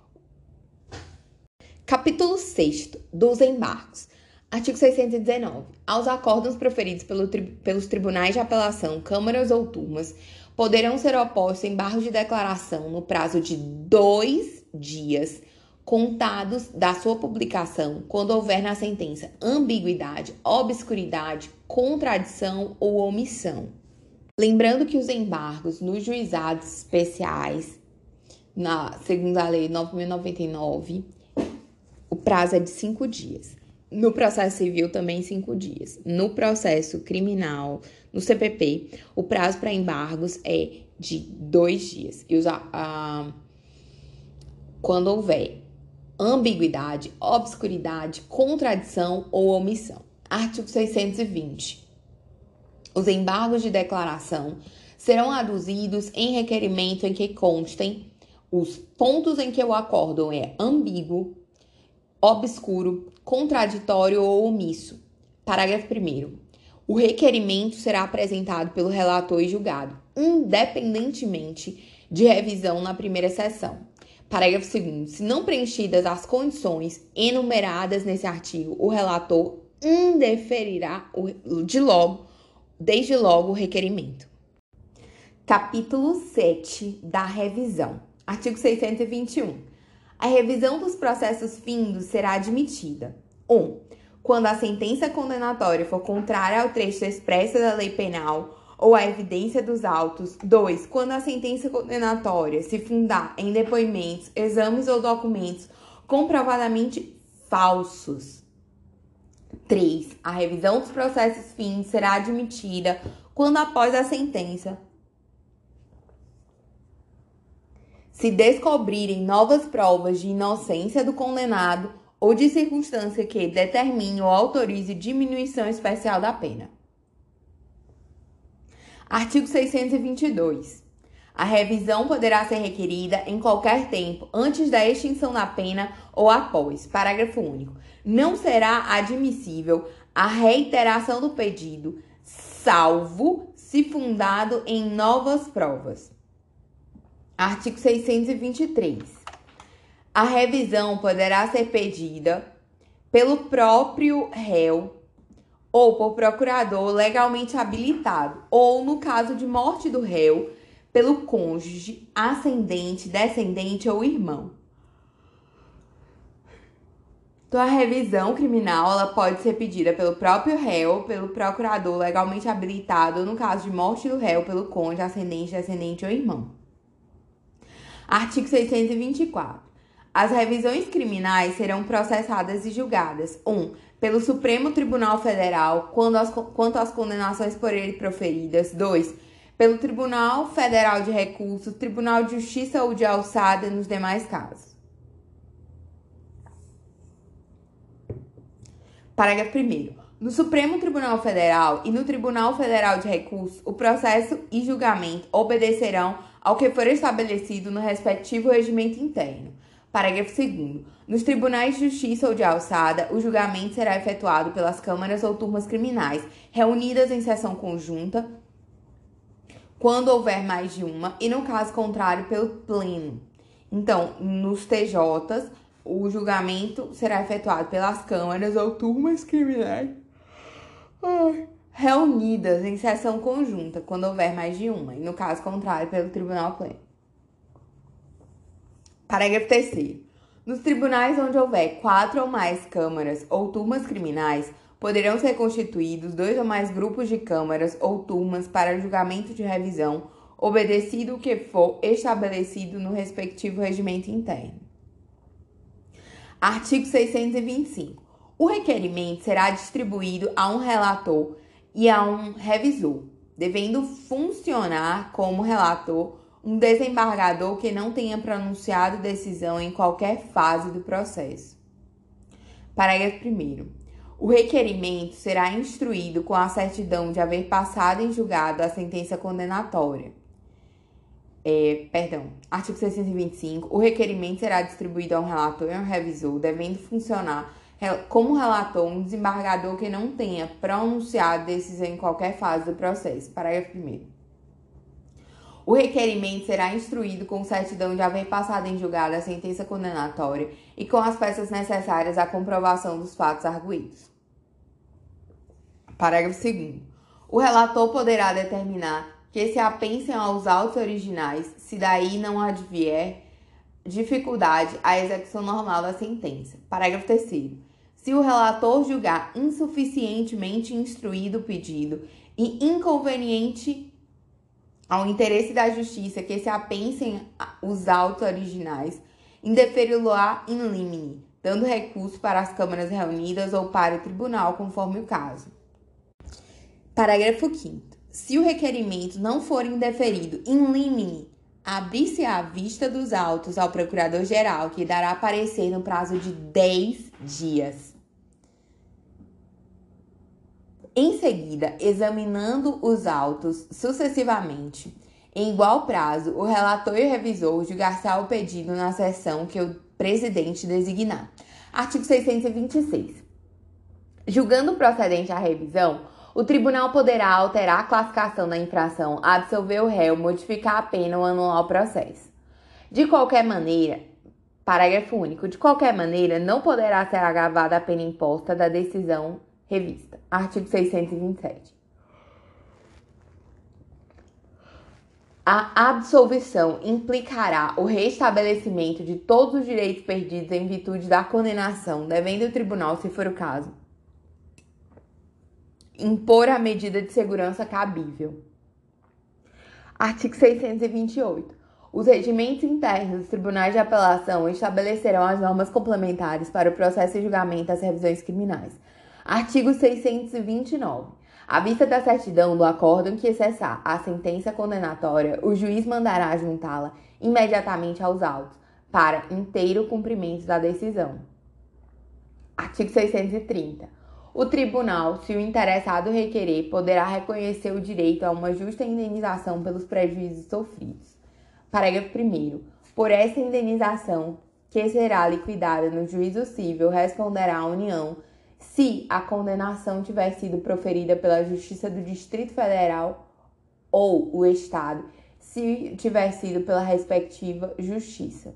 Capítulo 6º. Dos embargos. Artigo 619. Aos acórdãos proferidos pelos tribunais de apelação, câmaras ou turmas, poderão ser opostos embargos de declaração no prazo de 2 dias, contados da sua publicação, quando houver na sentença ambiguidade, obscuridade, contradição ou omissão. Lembrando que os embargos nos juizados especiais, segundo a Lei 9.099, o prazo é de 5 dias. No processo civil, também 5 dias. No processo criminal, no CPP, o prazo para embargos é de 2 dias. E quando houver ambiguidade, obscuridade, contradição ou omissão. Artigo 620. Os embargos de declaração serão aduzidos em requerimento em que constem os pontos em que o acórdão é ambíguo, obscuro, contraditório ou omisso. Parágrafo 1º. O requerimento será apresentado pelo relator e julgado, independentemente de revisão na primeira sessão. Parágrafo 2º. Se não preenchidas as condições enumeradas nesse artigo, o relator indeferirá desde logo o requerimento. Capítulo 7 da revisão. Artigo 621. A revisão dos processos findos será admitida. 1. Quando a sentença condenatória for contrária ao trecho expresso da lei penal ou à evidência dos autos. 2. Quando a sentença condenatória se fundar em depoimentos, exames ou documentos comprovadamente falsos. 3. A revisão dos processos findos será admitida quando, após a sentença, se descobrirem novas provas de inocência do condenado ou de circunstância que determine ou autorize diminuição especial da pena. Artigo 622. A revisão poderá ser requerida em qualquer tempo antes da extinção da pena ou após. Parágrafo único. Não será admissível a reiteração do pedido, salvo se fundado em novas provas. Artigo 623. A revisão poderá ser pedida pelo próprio réu ou por procurador legalmente habilitado, ou, no caso de morte do réu, pelo cônjuge, ascendente, descendente ou irmão. Então, a revisão criminal ela pode ser pedida pelo próprio réu, pelo procurador legalmente habilitado, ou, no caso de morte do réu, pelo cônjuge, ascendente, descendente ou irmão. Artigo 624. As revisões criminais serão processadas e julgadas. 1. Pelo Supremo Tribunal Federal, quanto às condenações por ele proferidas. 2. Pelo Tribunal Federal de Recursos, Tribunal de Justiça ou de Alçada nos demais casos. Parágrafo 1º. No Supremo Tribunal Federal e no Tribunal Federal de Recursos, o processo e julgamento obedecerão ao que for estabelecido no respectivo regimento interno. Parágrafo 2º. Nos tribunais de justiça ou de alçada, o julgamento será efetuado pelas câmaras ou turmas criminais, reunidas em sessão conjunta, quando houver mais de uma, e no caso contrário, pelo pleno. Então, nos TJs, o julgamento será efetuado pelas câmaras ou turmas criminais reunidas em sessão conjunta, quando houver mais de uma, e no caso contrário, pelo tribunal pleno. Parágrafo 3º. Nos tribunais onde houver 4 ou mais câmaras ou turmas criminais, poderão ser constituídos 2 ou mais grupos de câmaras ou turmas para julgamento de revisão, obedecido o que for estabelecido no respectivo regimento interno. Artigo 625. O requerimento será distribuído a um relator e a um revisor, devendo funcionar como relator um desembargador que não tenha pronunciado decisão em qualquer fase do processo. Parágrafo 1º. O requerimento será instruído com a certidão de haver passado em julgado a sentença condenatória. Artigo 625. O requerimento será distribuído a um relator e a um revisor, devendo funcionar como relator um desembargador que não tenha pronunciado decisão em qualquer fase do processo. Parágrafo 1º. O requerimento será instruído com certidão de haver passado em julgado a sentença condenatória e com as peças necessárias à comprovação dos fatos arguidos. Parágrafo 2º. O relator poderá determinar que se apensem aos autos originais, se daí não advier dificuldade à execução normal da sentença. Parágrafo 3º. Se o relator julgar insuficientemente instruído o pedido e inconveniente ao interesse da justiça que se apensem os autos originais, indeferi-lo-á in limine, dando recurso para as câmaras reunidas ou para o tribunal, conforme o caso. Parágrafo 5º. Se o requerimento não for indeferido in limine, abrir-se à vista dos autos ao procurador-geral, que dará parecer no prazo de 10 dias. Em seguida, examinando os autos sucessivamente, em igual prazo, o relator e o revisor julgar-se-á o pedido na sessão que o presidente designar. Artigo 626. Julgando procedente a revisão, o tribunal poderá alterar a classificação da infração, absolver o réu, modificar a pena ou anular o processo. De qualquer maneira, parágrafo único, de qualquer maneira, não poderá ser agravada a pena imposta da decisão revista. Artigo 627. A absolvição implicará o restabelecimento de todos os direitos perdidos em virtude da condenação, devendo o tribunal, se for o caso, impor a medida de segurança cabível. Artigo 628. Os regimentos internos dos tribunais de apelação estabelecerão as normas complementares para o processo e julgamento das revisões criminais. Artigo 629. À vista da certidão do acórdão que cessar a sentença condenatória, o juiz mandará juntá-la imediatamente aos autos, para inteiro cumprimento da decisão. Artigo 630. O tribunal, se o interessado requerer, poderá reconhecer o direito a uma justa indenização pelos prejuízos sofridos. Parágrafo 1º. Por essa indenização, que será liquidada no juízo cível, responderá a União, se a condenação tiver sido proferida pela Justiça do Distrito Federal ou o Estado, se tiver sido pela respectiva Justiça.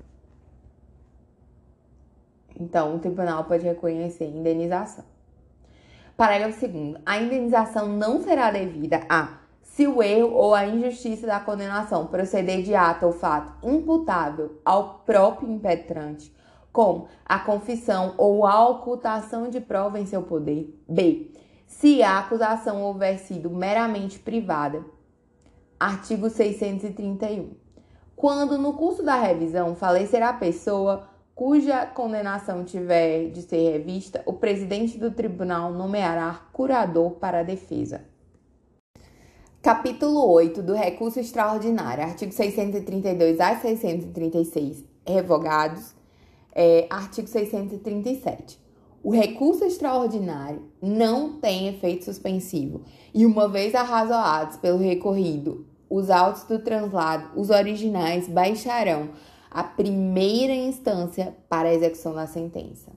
Então, o tribunal pode reconhecer a indenização. Parágrafo 2º. A indenização não será devida a, se o erro ou a injustiça da condenação proceder de ato ou fato imputável ao próprio impetrante, como a confissão ou a ocultação de prova em seu poder. B. Se a acusação houver sido meramente privada. Artigo 631. Quando, no curso da revisão, falecer a pessoa cuja condenação tiver de ser revista, o presidente do tribunal nomeará curador para a defesa. Capítulo 8 do recurso extraordinário, artigo 632 a 636, revogados. Artigo 637. O recurso extraordinário não tem efeito suspensivo e, uma vez arrazoados pelo recorrido os autos do translado, os originais baixarão a primeira instância para a execução da sentença.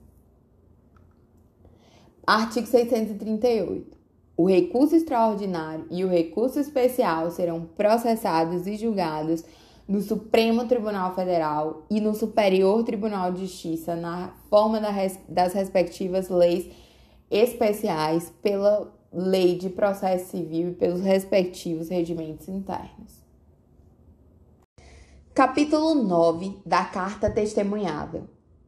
Artigo 638. O recurso extraordinário e o recurso especial serão processados e julgados no Supremo Tribunal Federal e no Superior Tribunal de Justiça, na forma das respectivas leis especiais, pela Lei de Processo Civil e pelos respectivos regimentos internos. Capítulo 9 da Carta Testemunhável.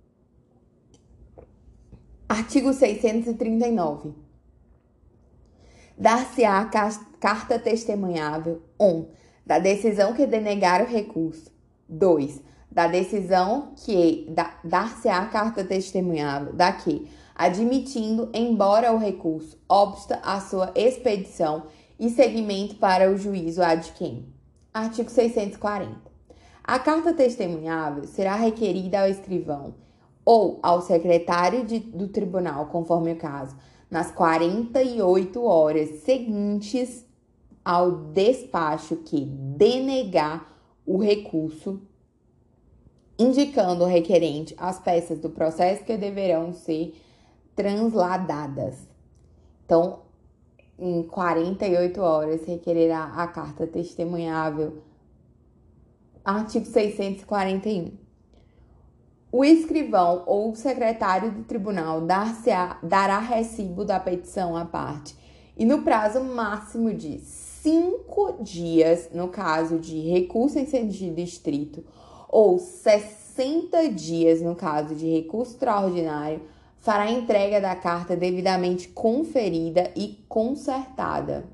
Artigo 639. Dar-se-á a carta testemunhável 1. Da decisão que denegar o recurso. 2. Da decisão que dar-se-á a carta testemunhável da que, admitindo, embora o recurso, obsta a sua expedição e seguimento para o juízo ad quem. Artigo 640. A carta testemunhável será requerida ao escrivão ou ao secretário do tribunal, conforme o caso, nas 48 horas seguintes ao despacho que denegar o recurso, indicando o requerente as peças do processo que deverão ser transladadas. Então, em 48 horas, requererá a carta testemunhável. Artigo 641. O escrivão ou o secretário do tribunal dará recibo da petição à parte e no prazo máximo de 5 dias, no caso de recurso em sentido estrito, ou 60 dias no caso de recurso extraordinário, fará entrega da carta devidamente conferida e consertada.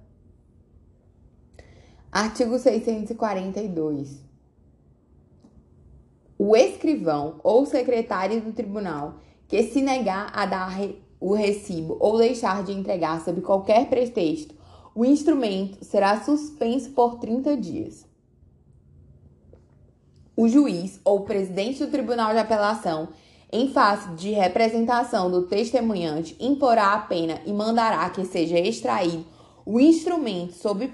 Artigo 642. O escrivão ou secretário do tribunal que se negar a dar o recibo ou deixar de entregar sob qualquer pretexto o instrumento será suspenso por 30 dias. O juiz ou presidente do tribunal de apelação, em face de representação do testemunhante, imporá a pena e mandará que seja extraído o instrumento sob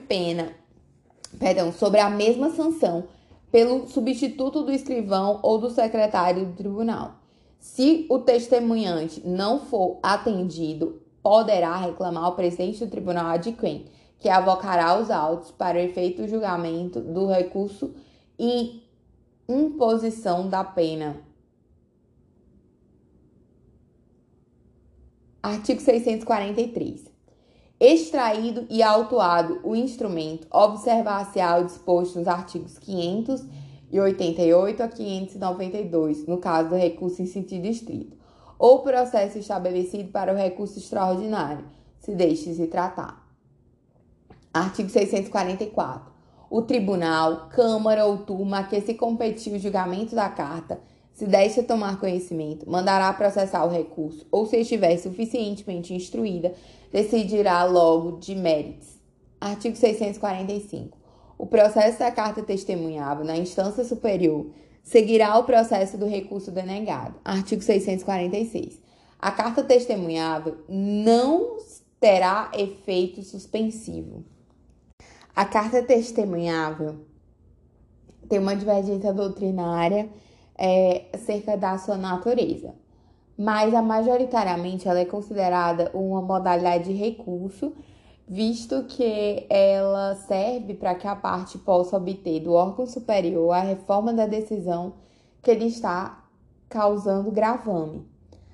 a mesma sanção pelo substituto do escrivão ou do secretário do tribunal. Se o testemunhante não for atendido, poderá reclamar ao presidente do tribunal adquém, que avocará os autos para o efeito do julgamento do recurso e imposição da pena. Artigo 643. Extraído e autuado o instrumento, observar-se-á o disposto nos artigos 588 a 592, no caso do recurso em sentido estrito, ou processo estabelecido para o recurso extraordinário, se deste se tratar. Artigo 644. O tribunal, câmara ou turma a que se competir o julgamento da carta, se desta tomar conhecimento, mandará processar o recurso, ou se estiver suficientemente instruída, decidirá logo de méritos. Artigo 645. O processo da carta testemunhável na instância superior seguirá o processo do recurso denegado. Artigo 646. A carta testemunhável não terá efeito suspensivo. A carta testemunhável tem uma divergência doutrinária acerca da sua natureza, mas majoritariamente ela é considerada uma modalidade de recurso, visto que ela serve para que a parte possa obter do órgão superior a reforma da decisão que ele está causando gravame,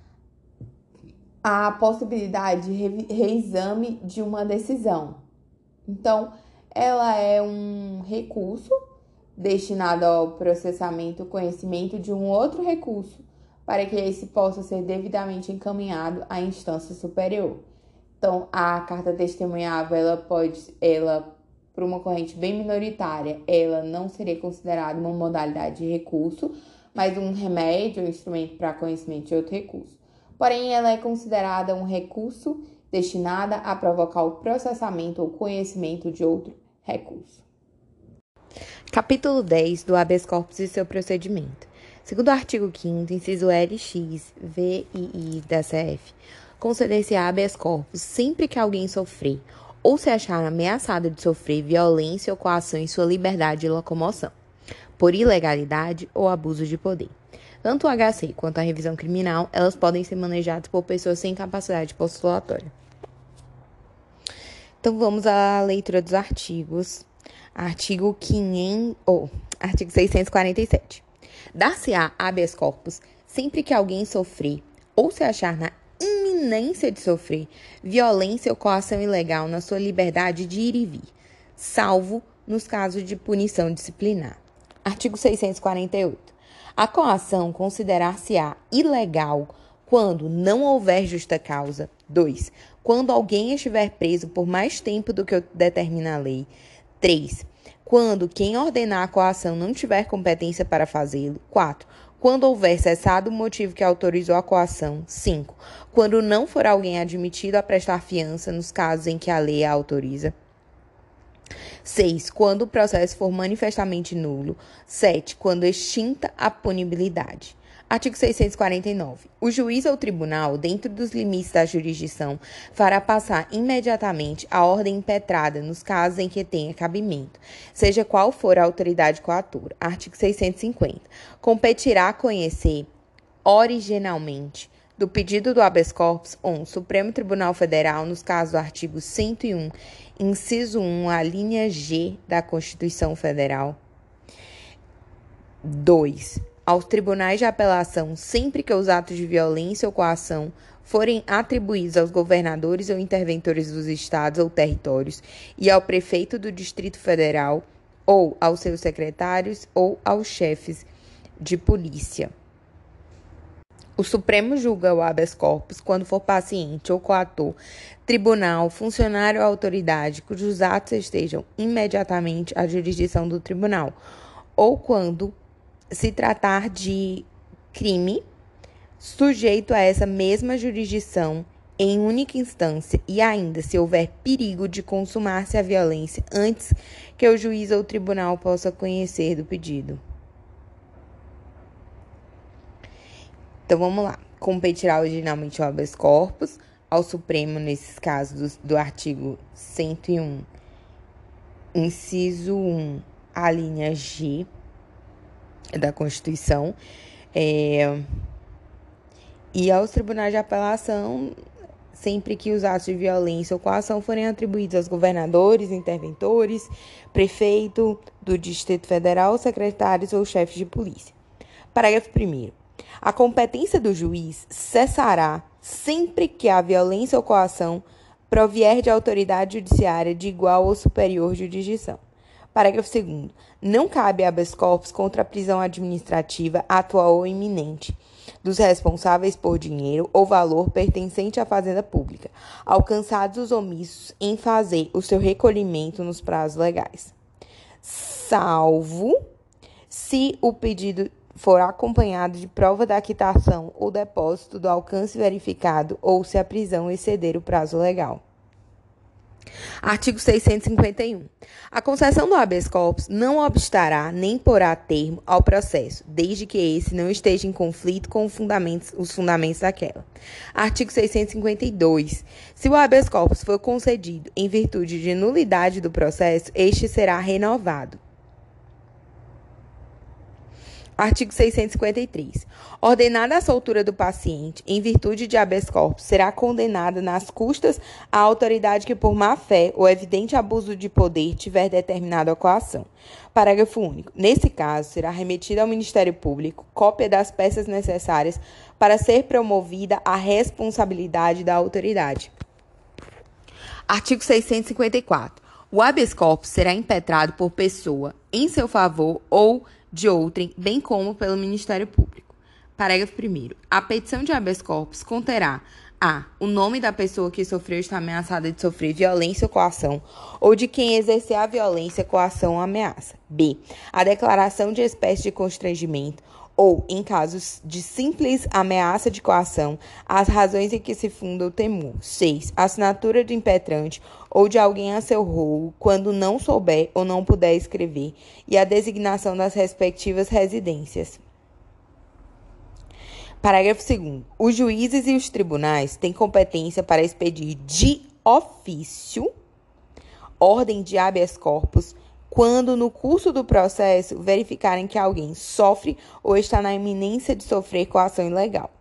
a possibilidade de reexame de uma decisão. Então, ela é um recurso destinado ao processamento e conhecimento de um outro recurso, para que esse possa ser devidamente encaminhado à instância superior. Então, a carta testemunhável, ela, por uma corrente bem minoritária, ela não seria considerada uma modalidade de recurso, mas um remédio, um instrumento para conhecimento de outro recurso. Porém, ela é considerada um recurso destinada a provocar o processamento ou conhecimento de outro recurso. Capítulo 10 do habeas corpus e seu procedimento. Segundo o artigo 5º, inciso LX, V e I da CF, conceder-se habeas corpus sempre que alguém sofrer ou se achar ameaçado de sofrer violência ou coação em sua liberdade de locomoção, por ilegalidade ou abuso de poder. Tanto o HC quanto a revisão criminal, elas podem ser manejadas por pessoas sem capacidade postulatória. Então, vamos à leitura dos artigos. Artigo 647. Dar-se-á habeas corpus sempre que alguém sofrer ou se achar na iminência de sofrer violência ou coação ilegal na sua liberdade de ir e vir, salvo nos casos de punição disciplinar. Artigo 648. A coação considerar-se-á ilegal quando não houver justa causa. 2. Quando alguém estiver preso por mais tempo do que determina a lei. 3. Quando quem ordenar a coação não tiver competência para fazê-lo. 4. Quando houver cessado o motivo que autorizou a coação. 5. Quando não for alguém admitido a prestar fiança nos casos em que a lei a autoriza. 6. Quando o processo for manifestamente nulo. 7. Quando extinta a punibilidade. Artigo 649. O juiz ou tribunal, dentro dos limites da jurisdição, fará passar imediatamente a ordem impetrada nos casos em que tenha cabimento, seja qual for a autoridade coatora. Artigo 650. Competirá conhecer, originalmente, do pedido do habeas corpus, Supremo Tribunal Federal, nos casos do artigo 101, inciso 1, a linha G da Constituição Federal. 2. Aos tribunais de apelação, sempre que os atos de violência ou coação forem atribuídos aos governadores ou interventores dos estados ou territórios e ao prefeito do Distrito Federal ou aos seus secretários ou aos chefes de polícia. O Supremo julga o habeas corpus quando for paciente ou coator, tribunal, funcionário ou autoridade cujos atos estejam imediatamente à jurisdição do tribunal, ou quando se tratar de crime sujeito a essa mesma jurisdição em única instância e ainda se houver perigo de consumar-se a violência antes que o juiz ou o tribunal possa conhecer do pedido. Então, vamos lá. Competirá originalmente o habeas corpus ao Supremo, nesses casos do artigo 101, inciso 1, a linha G da Constituição, e aos tribunais de apelação, sempre que os atos de violência ou coação forem atribuídos aos governadores, interventores, prefeito do Distrito Federal, secretários ou chefes de polícia. Parágrafo 1º. A competência do juiz cessará sempre que a violência ou coação provier de autoridade judiciária de igual ou superior jurisdição. Parágrafo 2º. Não cabe habeas corpus contra a prisão administrativa atual ou iminente dos responsáveis por dinheiro ou valor pertencente à fazenda pública, alcançados os omissos em fazer o seu recolhimento nos prazos legais, salvo se o pedido for acompanhado de prova da quitação ou depósito do alcance verificado ou se a prisão exceder o prazo legal. Artigo 651. A concessão do habeas corpus não obstará nem porá termo ao processo, desde que esse não esteja em conflito com os fundamentos daquela. Artigo 652. Se o habeas corpus for concedido em virtude de nulidade do processo, este será renovado. Artigo 653. Ordenada a soltura do paciente, em virtude de habeas corpus, será condenada nas custas a autoridade que, por má-fé ou evidente abuso de poder, tiver determinado a coação. Parágrafo único. Nesse caso, será remetida ao Ministério Público cópia das peças necessárias para ser promovida a responsabilidade da autoridade. Artigo 654. O habeas corpus será impetrado por pessoa em seu favor ou de outrem, bem como pelo Ministério Público. Parágrafo 1º. A petição de habeas corpus conterá a. O nome da pessoa que sofreu ou está ameaçada de sofrer violência ou coação, ou de quem exercer a violência, coação ou ameaça. B. A declaração de espécie de constrangimento, ou, em casos de simples ameaça de coação, as razões em que se funda o temor. 6. Assinatura do impetrante ou de alguém a seu rolo, quando não souber ou não puder escrever, e a designação das respectivas residências. Parágrafo 2º. Os juízes e os tribunais têm competência para expedir de ofício ordem de habeas corpus quando, no curso do processo, verificarem que alguém sofre ou está na iminência de sofrer coação ilegal.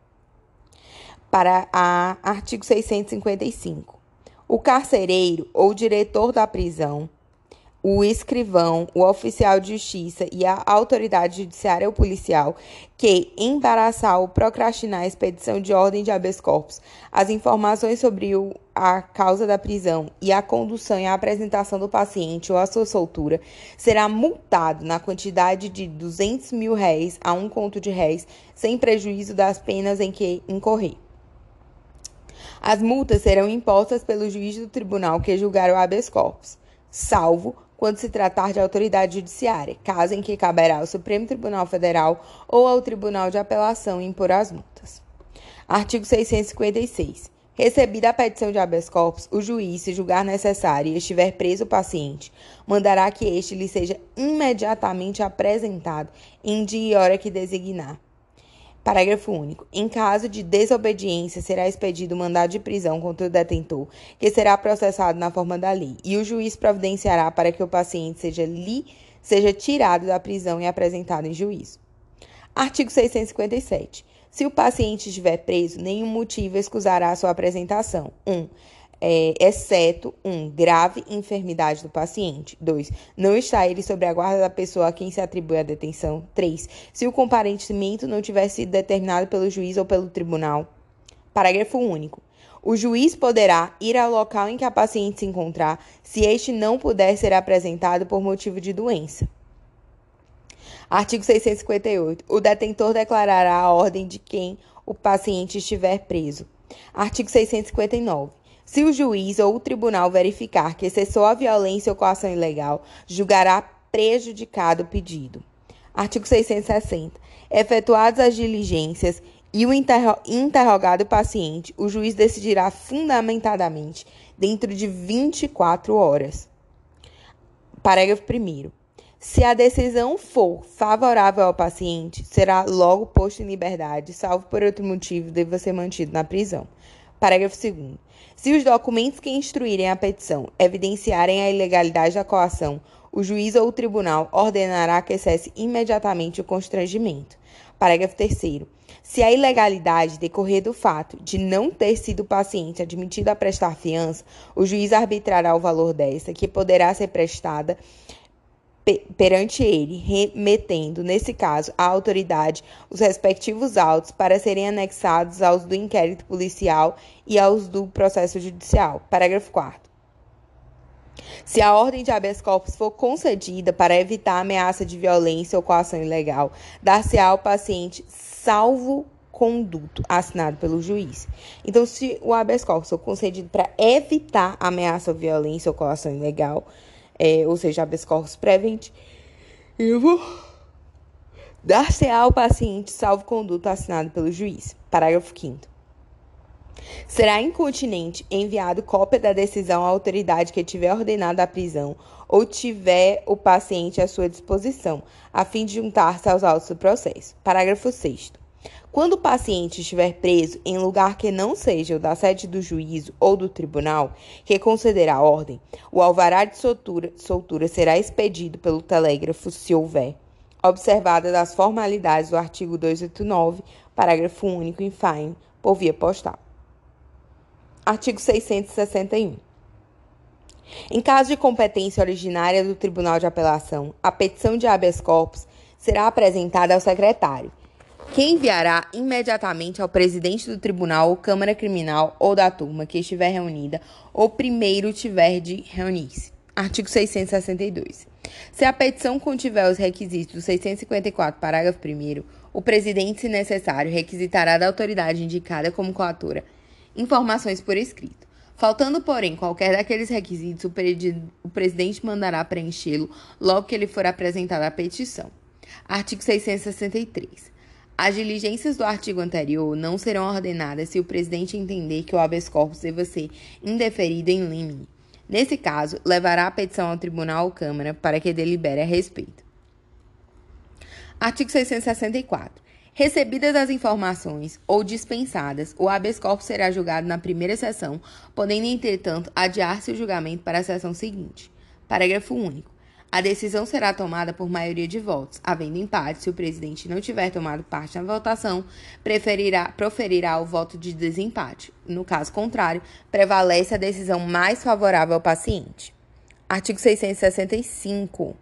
Artigo 655. O carcereiro ou diretor da prisão, o escrivão, o oficial de justiça e a autoridade judiciária ou policial que embaraçar ou procrastinar a expedição de ordem de habeas corpus, as informações sobre a causa da prisão e a condução e a apresentação do paciente ou a sua soltura, será multado na quantidade de R$200 mil a um conto de réis, sem prejuízo das penas em que incorrer. As multas serão impostas pelo juiz do tribunal que julgar o habeas corpus, salvo quando se tratar de autoridade judiciária, caso em que caberá ao Supremo Tribunal Federal ou ao Tribunal de Apelação impor as multas. Artigo 656. Recebida a petição de habeas corpus, o juiz, se julgar necessário e estiver preso o paciente, mandará que este lhe seja imediatamente apresentado em dia e hora que designar. Parágrafo único. Em caso de desobediência, será expedido mandado de prisão contra o detentor, que será processado na forma da lei, e o juiz providenciará para que o paciente seja tirado da prisão e apresentado em juízo. Artigo 657. Se o paciente estiver preso, nenhum motivo excusará sua apresentação. 1. Exceto 1. Grave enfermidade do paciente. 2. Não está ele sob a guarda da pessoa a quem se atribui a detenção. 3. Se o comparecimento não tiver sido determinado pelo juiz ou pelo tribunal. Parágrafo único. O juiz poderá ir ao local em que a paciente se encontrar, se este não puder ser apresentado por motivo de doença. Artigo 658. O detentor declarará a ordem de quem o paciente estiver preso. Artigo 659. Se o juiz ou o tribunal verificar que cessou a violência ou coação ilegal, julgará prejudicado o pedido. Artigo 660. Efetuadas as diligências e o interrogado paciente, o juiz decidirá fundamentadamente dentro de 24 horas. Parágrafo 1º. Se a decisão for favorável ao paciente, será logo posto em liberdade, salvo por outro motivo deva ser mantido na prisão. Parágrafo 2º. Se os documentos que instruírem a petição evidenciarem a ilegalidade da coação, o juiz ou o tribunal ordenará que cesse imediatamente o constrangimento. Parágrafo 3º. Se a ilegalidade decorrer do fato de não ter sido o paciente admitido a prestar fiança, o juiz arbitrará o valor desta, que poderá ser prestada perante ele, remetendo, nesse caso, à autoridade os respectivos autos para serem anexados aos do inquérito policial e aos do processo judicial. Parágrafo 4º. Se a ordem de habeas corpus for concedida para evitar ameaça de violência ou coação ilegal, dar-se-á ao paciente salvo conduto assinado pelo juiz. Então, se o habeas corpus for concedido para evitar ameaça ou violência ou coação ilegal, ou seja, habeas corpus preventivo, dar-se-á ao paciente salvo conduto assinado pelo juiz. Parágrafo 5º. Será incontinente enviado cópia da decisão à autoridade que tiver ordenado a prisão ou tiver o paciente à sua disposição, a fim de juntar-se aos autos do processo. Parágrafo 6º. Quando o paciente estiver preso em lugar que não seja o da sede do juízo ou do tribunal que concederá a ordem, o alvará de soltura será expedido pelo telégrafo, se houver, observadas as formalidades do artigo 289, parágrafo único in fine, por via postal. Artigo 661. Em caso de competência originária do Tribunal de Apelação, a petição de habeas corpus será apresentada ao secretário, que enviará imediatamente ao presidente do tribunal ou câmara criminal ou da turma que estiver reunida ou primeiro tiver de reunir-se. Artigo 662. Se a petição contiver os requisitos do 654, parágrafo 1º, o presidente, se necessário, requisitará da autoridade indicada como coautora informações por escrito. Faltando, porém, qualquer daqueles requisitos, o presidente mandará preenchê-lo logo que lhe for apresentada a petição. Artigo 663. As diligências do artigo anterior não serão ordenadas se o presidente entender que o habeas corpus deva ser indeferido em limine. Nesse caso, levará a petição ao tribunal ou câmara para que delibere a respeito. Artigo 664. Recebidas as informações ou dispensadas, o habeas corpus será julgado na primeira sessão, podendo, entretanto, adiar-se o julgamento para a sessão seguinte. Parágrafo único. A decisão será tomada por maioria de votos. Havendo empate, se o presidente não tiver tomado parte na votação, proferirá o voto de desempate. No caso contrário, prevalece a decisão mais favorável ao paciente. Artigo 665.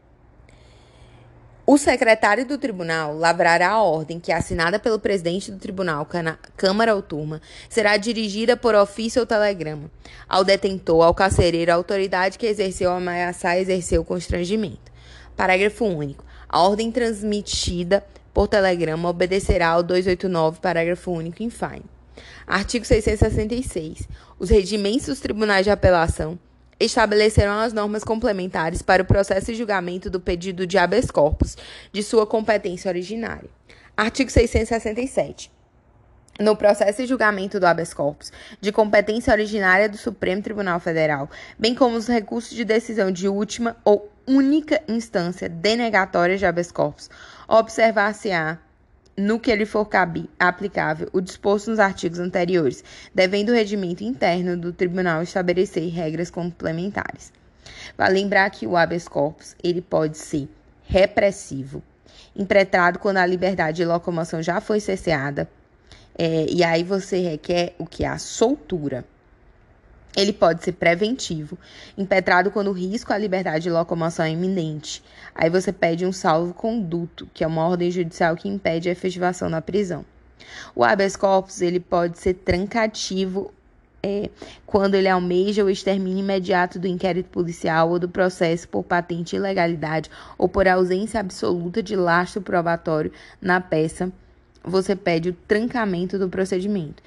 O secretário do tribunal lavrará a ordem que, assinada pelo presidente do tribunal, câmara ou turma, será dirigida por ofício ou telegrama ao detentor, ao carcereiro, à autoridade que exerceu ou ameaçar exercer o constrangimento. Parágrafo único. A ordem transmitida por telegrama obedecerá ao 289, parágrafo único in fine. Artigo 666. Os regimentos dos tribunais de apelação estabelecerão as normas complementares para o processo e julgamento do pedido de habeas corpus de sua competência originária. Artigo 667. No processo e julgamento do habeas corpus de competência originária do Supremo Tribunal Federal, bem como os recursos de decisão de última ou única instância denegatória de habeas corpus, observar-se-á, no que lhe for aplicável, o disposto nos artigos anteriores, devendo o regimento interno do tribunal estabelecer regras complementares. Vale lembrar que o habeas corpus ele pode ser repressivo, impetrado quando a liberdade de locomoção já foi cesseada, e aí você requer o que? A soltura. Ele pode ser preventivo, impetrado quando o risco à liberdade de locomoção é iminente. Aí você pede um salvo-conduto, que é uma ordem judicial que impede a efetivação da prisão. O habeas corpus ele pode ser trancativo quando ele almeja o extermínio imediato do inquérito policial ou do processo por patente ilegalidade ou por ausência absoluta de lastro probatório na peça, você pede o trancamento do procedimento.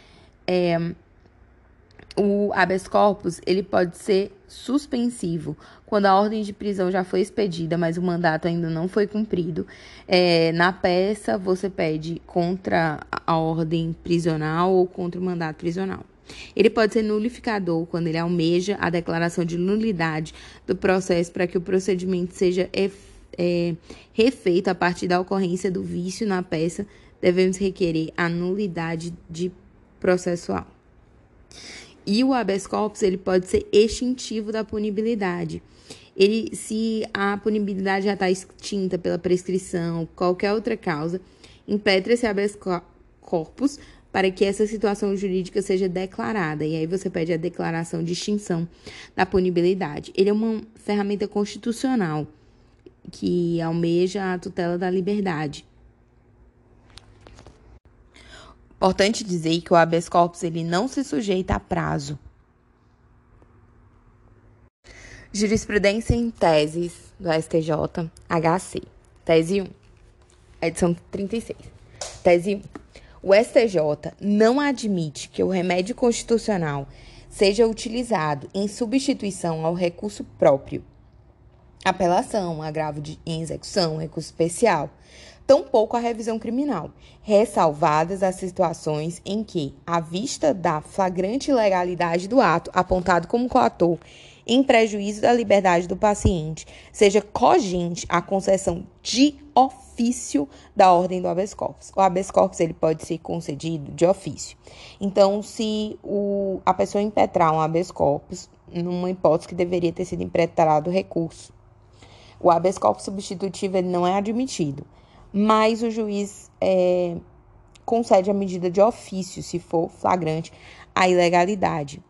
O habeas corpus, ele pode ser suspensivo, quando a ordem de prisão já foi expedida, mas o mandato ainda não foi cumprido. Na peça, você pede contra a ordem prisional ou contra o mandato prisional. Ele pode ser nulificador, quando ele almeja a declaração de nulidade do processo para que o procedimento seja refeito a partir da ocorrência do vício na peça, devemos requerer a nulidade de processual. E o habeas corpus, ele pode ser extintivo da punibilidade. Se a punibilidade já está extinta pela prescrição, qualquer outra causa, impetra esse habeas corpus para que essa situação jurídica seja declarada. E aí você pede a declaração de extinção da punibilidade. Ele é uma ferramenta constitucional que almeja a tutela da liberdade. Importante dizer que o habeas corpus ele não se sujeita a prazo. Jurisprudência em teses do STJ HC. Tese 1, edição 36. Tese 1. O STJ não admite que o remédio constitucional seja utilizado em substituição ao recurso próprio, apelação, agravo em execução, recurso especial, tampouco a revisão criminal, ressalvadas as situações em que, à vista da flagrante ilegalidade do ato apontado como coator em prejuízo da liberdade do paciente, seja cogente a concessão de ofício da ordem do habeas corpus. O habeas corpus ele pode ser concedido de ofício. Então, se a pessoa impetrar um habeas corpus, numa hipótese que deveria ter sido impetrado o recurso, o habeas corpus substitutivo ele não é admitido, mas o juiz concede a medida de ofício, se for flagrante a ilegalidade.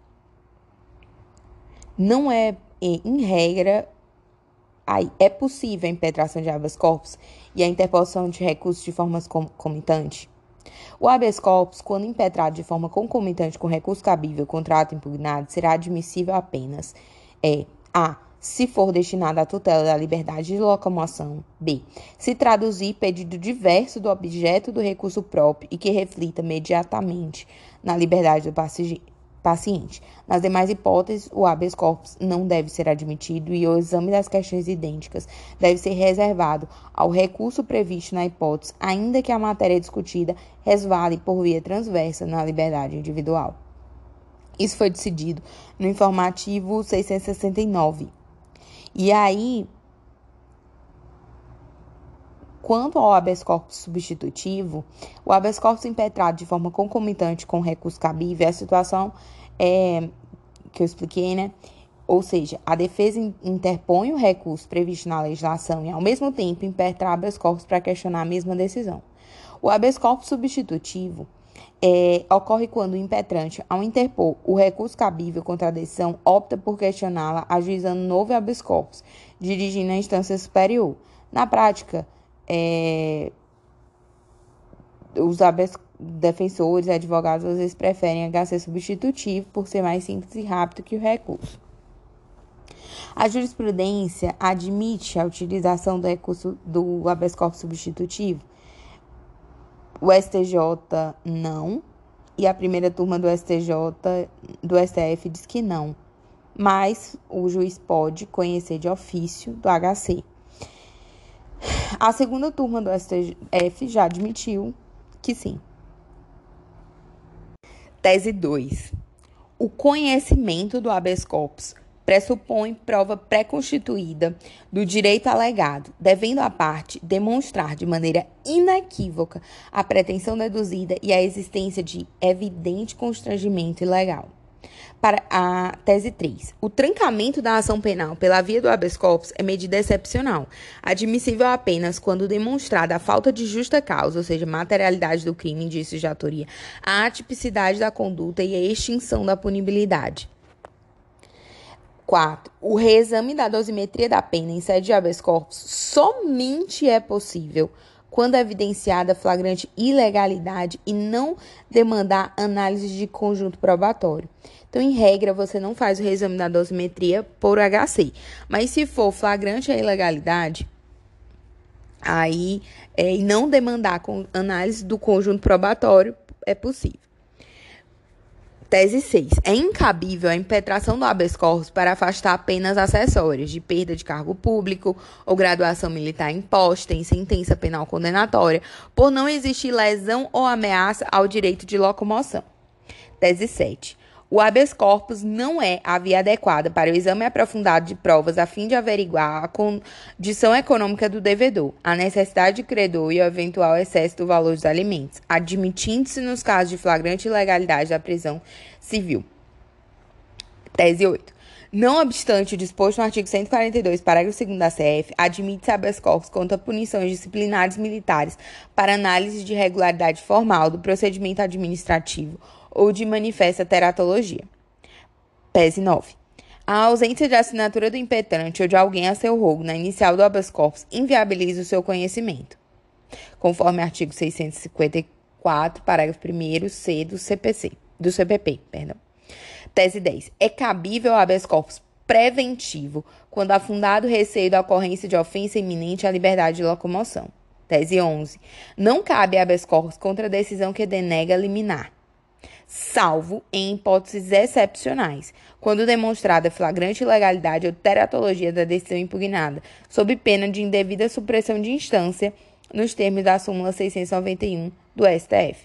Não em regra, é possível a impetração de habeas corpus e a interposição de recursos de forma concomitante. O habeas corpus, quando impetrado de forma concomitante com recurso cabível contra ato impugnado, será admissível apenas a. Se for destinado à tutela da liberdade de locomoção. B. Se traduzir pedido diverso do objeto do recurso próprio e que reflita imediatamente na liberdade do paciente. Nas demais hipóteses, o habeas corpus não deve ser admitido e o exame das questões idênticas deve ser reservado ao recurso previsto na hipótese, ainda que a matéria discutida resvale por via transversa na liberdade individual. Isso foi decidido no informativo 669. E aí, quanto ao habeas corpus substitutivo, o habeas corpus impetrado de forma concomitante com o recurso cabível é a situação que eu expliquei, né? Ou seja, a defesa interpõe o recurso previsto na legislação e, ao mesmo tempo, impetra habeas corpus para questionar a mesma decisão. O habeas corpus substitutivo ocorre quando o impetrante, ao interpor o recurso cabível contra a decisão, opta por questioná-la, ajuizando novo habeas corpus, dirigindo a instância superior. Na prática, os defensores e advogados às vezes preferem HC substitutivo por ser mais simples e rápido que o recurso. A jurisprudência admite a utilização do recurso do habeas corpus substitutivo? O STJ não, e a primeira turma do STF diz que não, mas o juiz pode conhecer de ofício do HC. A segunda turma do STF já admitiu que sim. Tese 2. O conhecimento do habeas corpus pressupõe prova pré-constituída do direito alegado, devendo a parte demonstrar de maneira inequívoca a pretensão deduzida e a existência de evidente constrangimento ilegal. Para a tese 3, o trancamento da ação penal pela via do habeas corpus é medida excepcional, admissível apenas quando demonstrada a falta de justa causa, ou seja, materialidade do crime, indícios de autoria, a atipicidade da conduta e a extinção da punibilidade. 4. O reexame da dosimetria da pena em sede de habeas corpus somente é possível quando evidenciada flagrante ilegalidade e não demandar análise de conjunto probatório. Então, em regra, você não faz o reexame da dosimetria por HC. Mas se for flagrante a ilegalidade, aí, e não demandar com análise do conjunto probatório, é possível. Tese 6. É incabível a impetração do habeas corpus para afastar penas acessórias de perda de cargo público ou graduação militar imposta em sentença penal condenatória, por não existir lesão ou ameaça ao direito de locomoção. Tese 7. O habeas corpus não é a via adequada para o exame aprofundado de provas a fim de averiguar a condição econômica do devedor, a necessidade do credor e o eventual excesso do valor dos alimentos, admitindo-se nos casos de flagrante ilegalidade da prisão civil. Tese 8. Não obstante o disposto no artigo 142, parágrafo 2º da CF, admite-se habeas corpus contra punições disciplinares militares para análise de regularidade formal do procedimento administrativo ou de manifesta teratologia. Tese 9. A ausência de assinatura do impetrante ou de alguém a seu rogo na inicial do habeas corpus inviabiliza o seu conhecimento, conforme artigo 654, parágrafo 1º C do CPP. Tese 10. É cabível o habeas corpus preventivo quando há fundado receio da ocorrência de ofensa iminente à liberdade de locomoção. Tese 11. Não cabe habeas corpus contra a decisão que denega liminar, salvo em hipóteses excepcionais, quando demonstrada flagrante ilegalidade ou teratologia da decisão impugnada, sob pena de indevida supressão de instância, nos termos da súmula 691 do STF.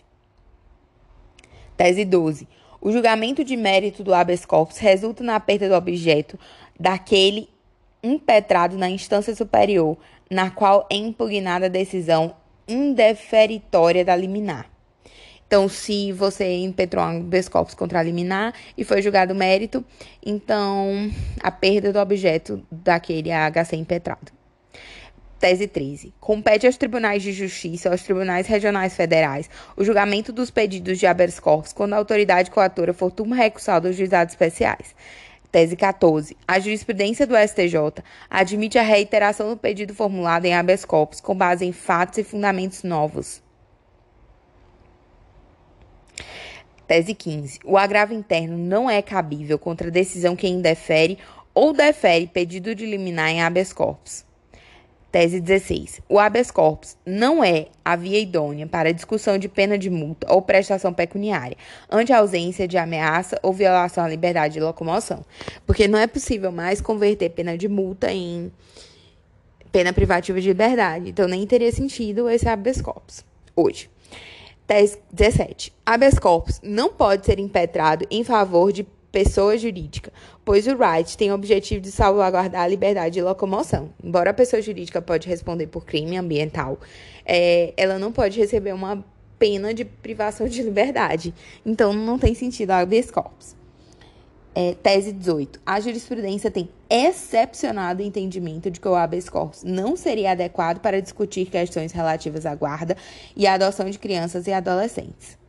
Tese 12. O julgamento de mérito do habeas corpus resulta na perda do objeto daquele impetrado na instância superior, na qual é impugnada a decisão indeferitória da liminar. Então, se você impetrou um habeas corpus contra a liminar e foi julgado o mérito, então a perda do objeto daquele HC impetrado. Tese 13. Compete aos tribunais de justiça, aos tribunais regionais federais, o julgamento dos pedidos de habeas corpus quando a autoridade coatora for turma recursal dos juizados especiais. Tese 14. A jurisprudência do STJ admite a reiteração do pedido formulado em habeas corpus com base em fatos e fundamentos novos. Tese 15. O agravo interno não é cabível contra a decisão que indefere ou defere pedido de liminar em habeas corpus. Tese 16. O habeas corpus não é a via idônea para a discussão de pena de multa ou prestação pecuniária, ante a ausência de ameaça ou violação à liberdade de locomoção, porque não é possível mais converter pena de multa em pena privativa de liberdade, então nem teria sentido esse habeas corpus hoje. Tese 17. Habeas corpus não pode ser impetrado em favor de pessoa jurídica, pois o right tem o objetivo de salvaguardar a liberdade de locomoção. Embora a pessoa jurídica pode responder por crime ambiental, ela não pode receber uma pena de privação de liberdade. Então, não tem sentido habeas corpus. Tese 18. A jurisprudência tem excepcionado o entendimento de que o habeas corpus não seria adequado para discutir questões relativas à guarda e à adoção de crianças e adolescentes.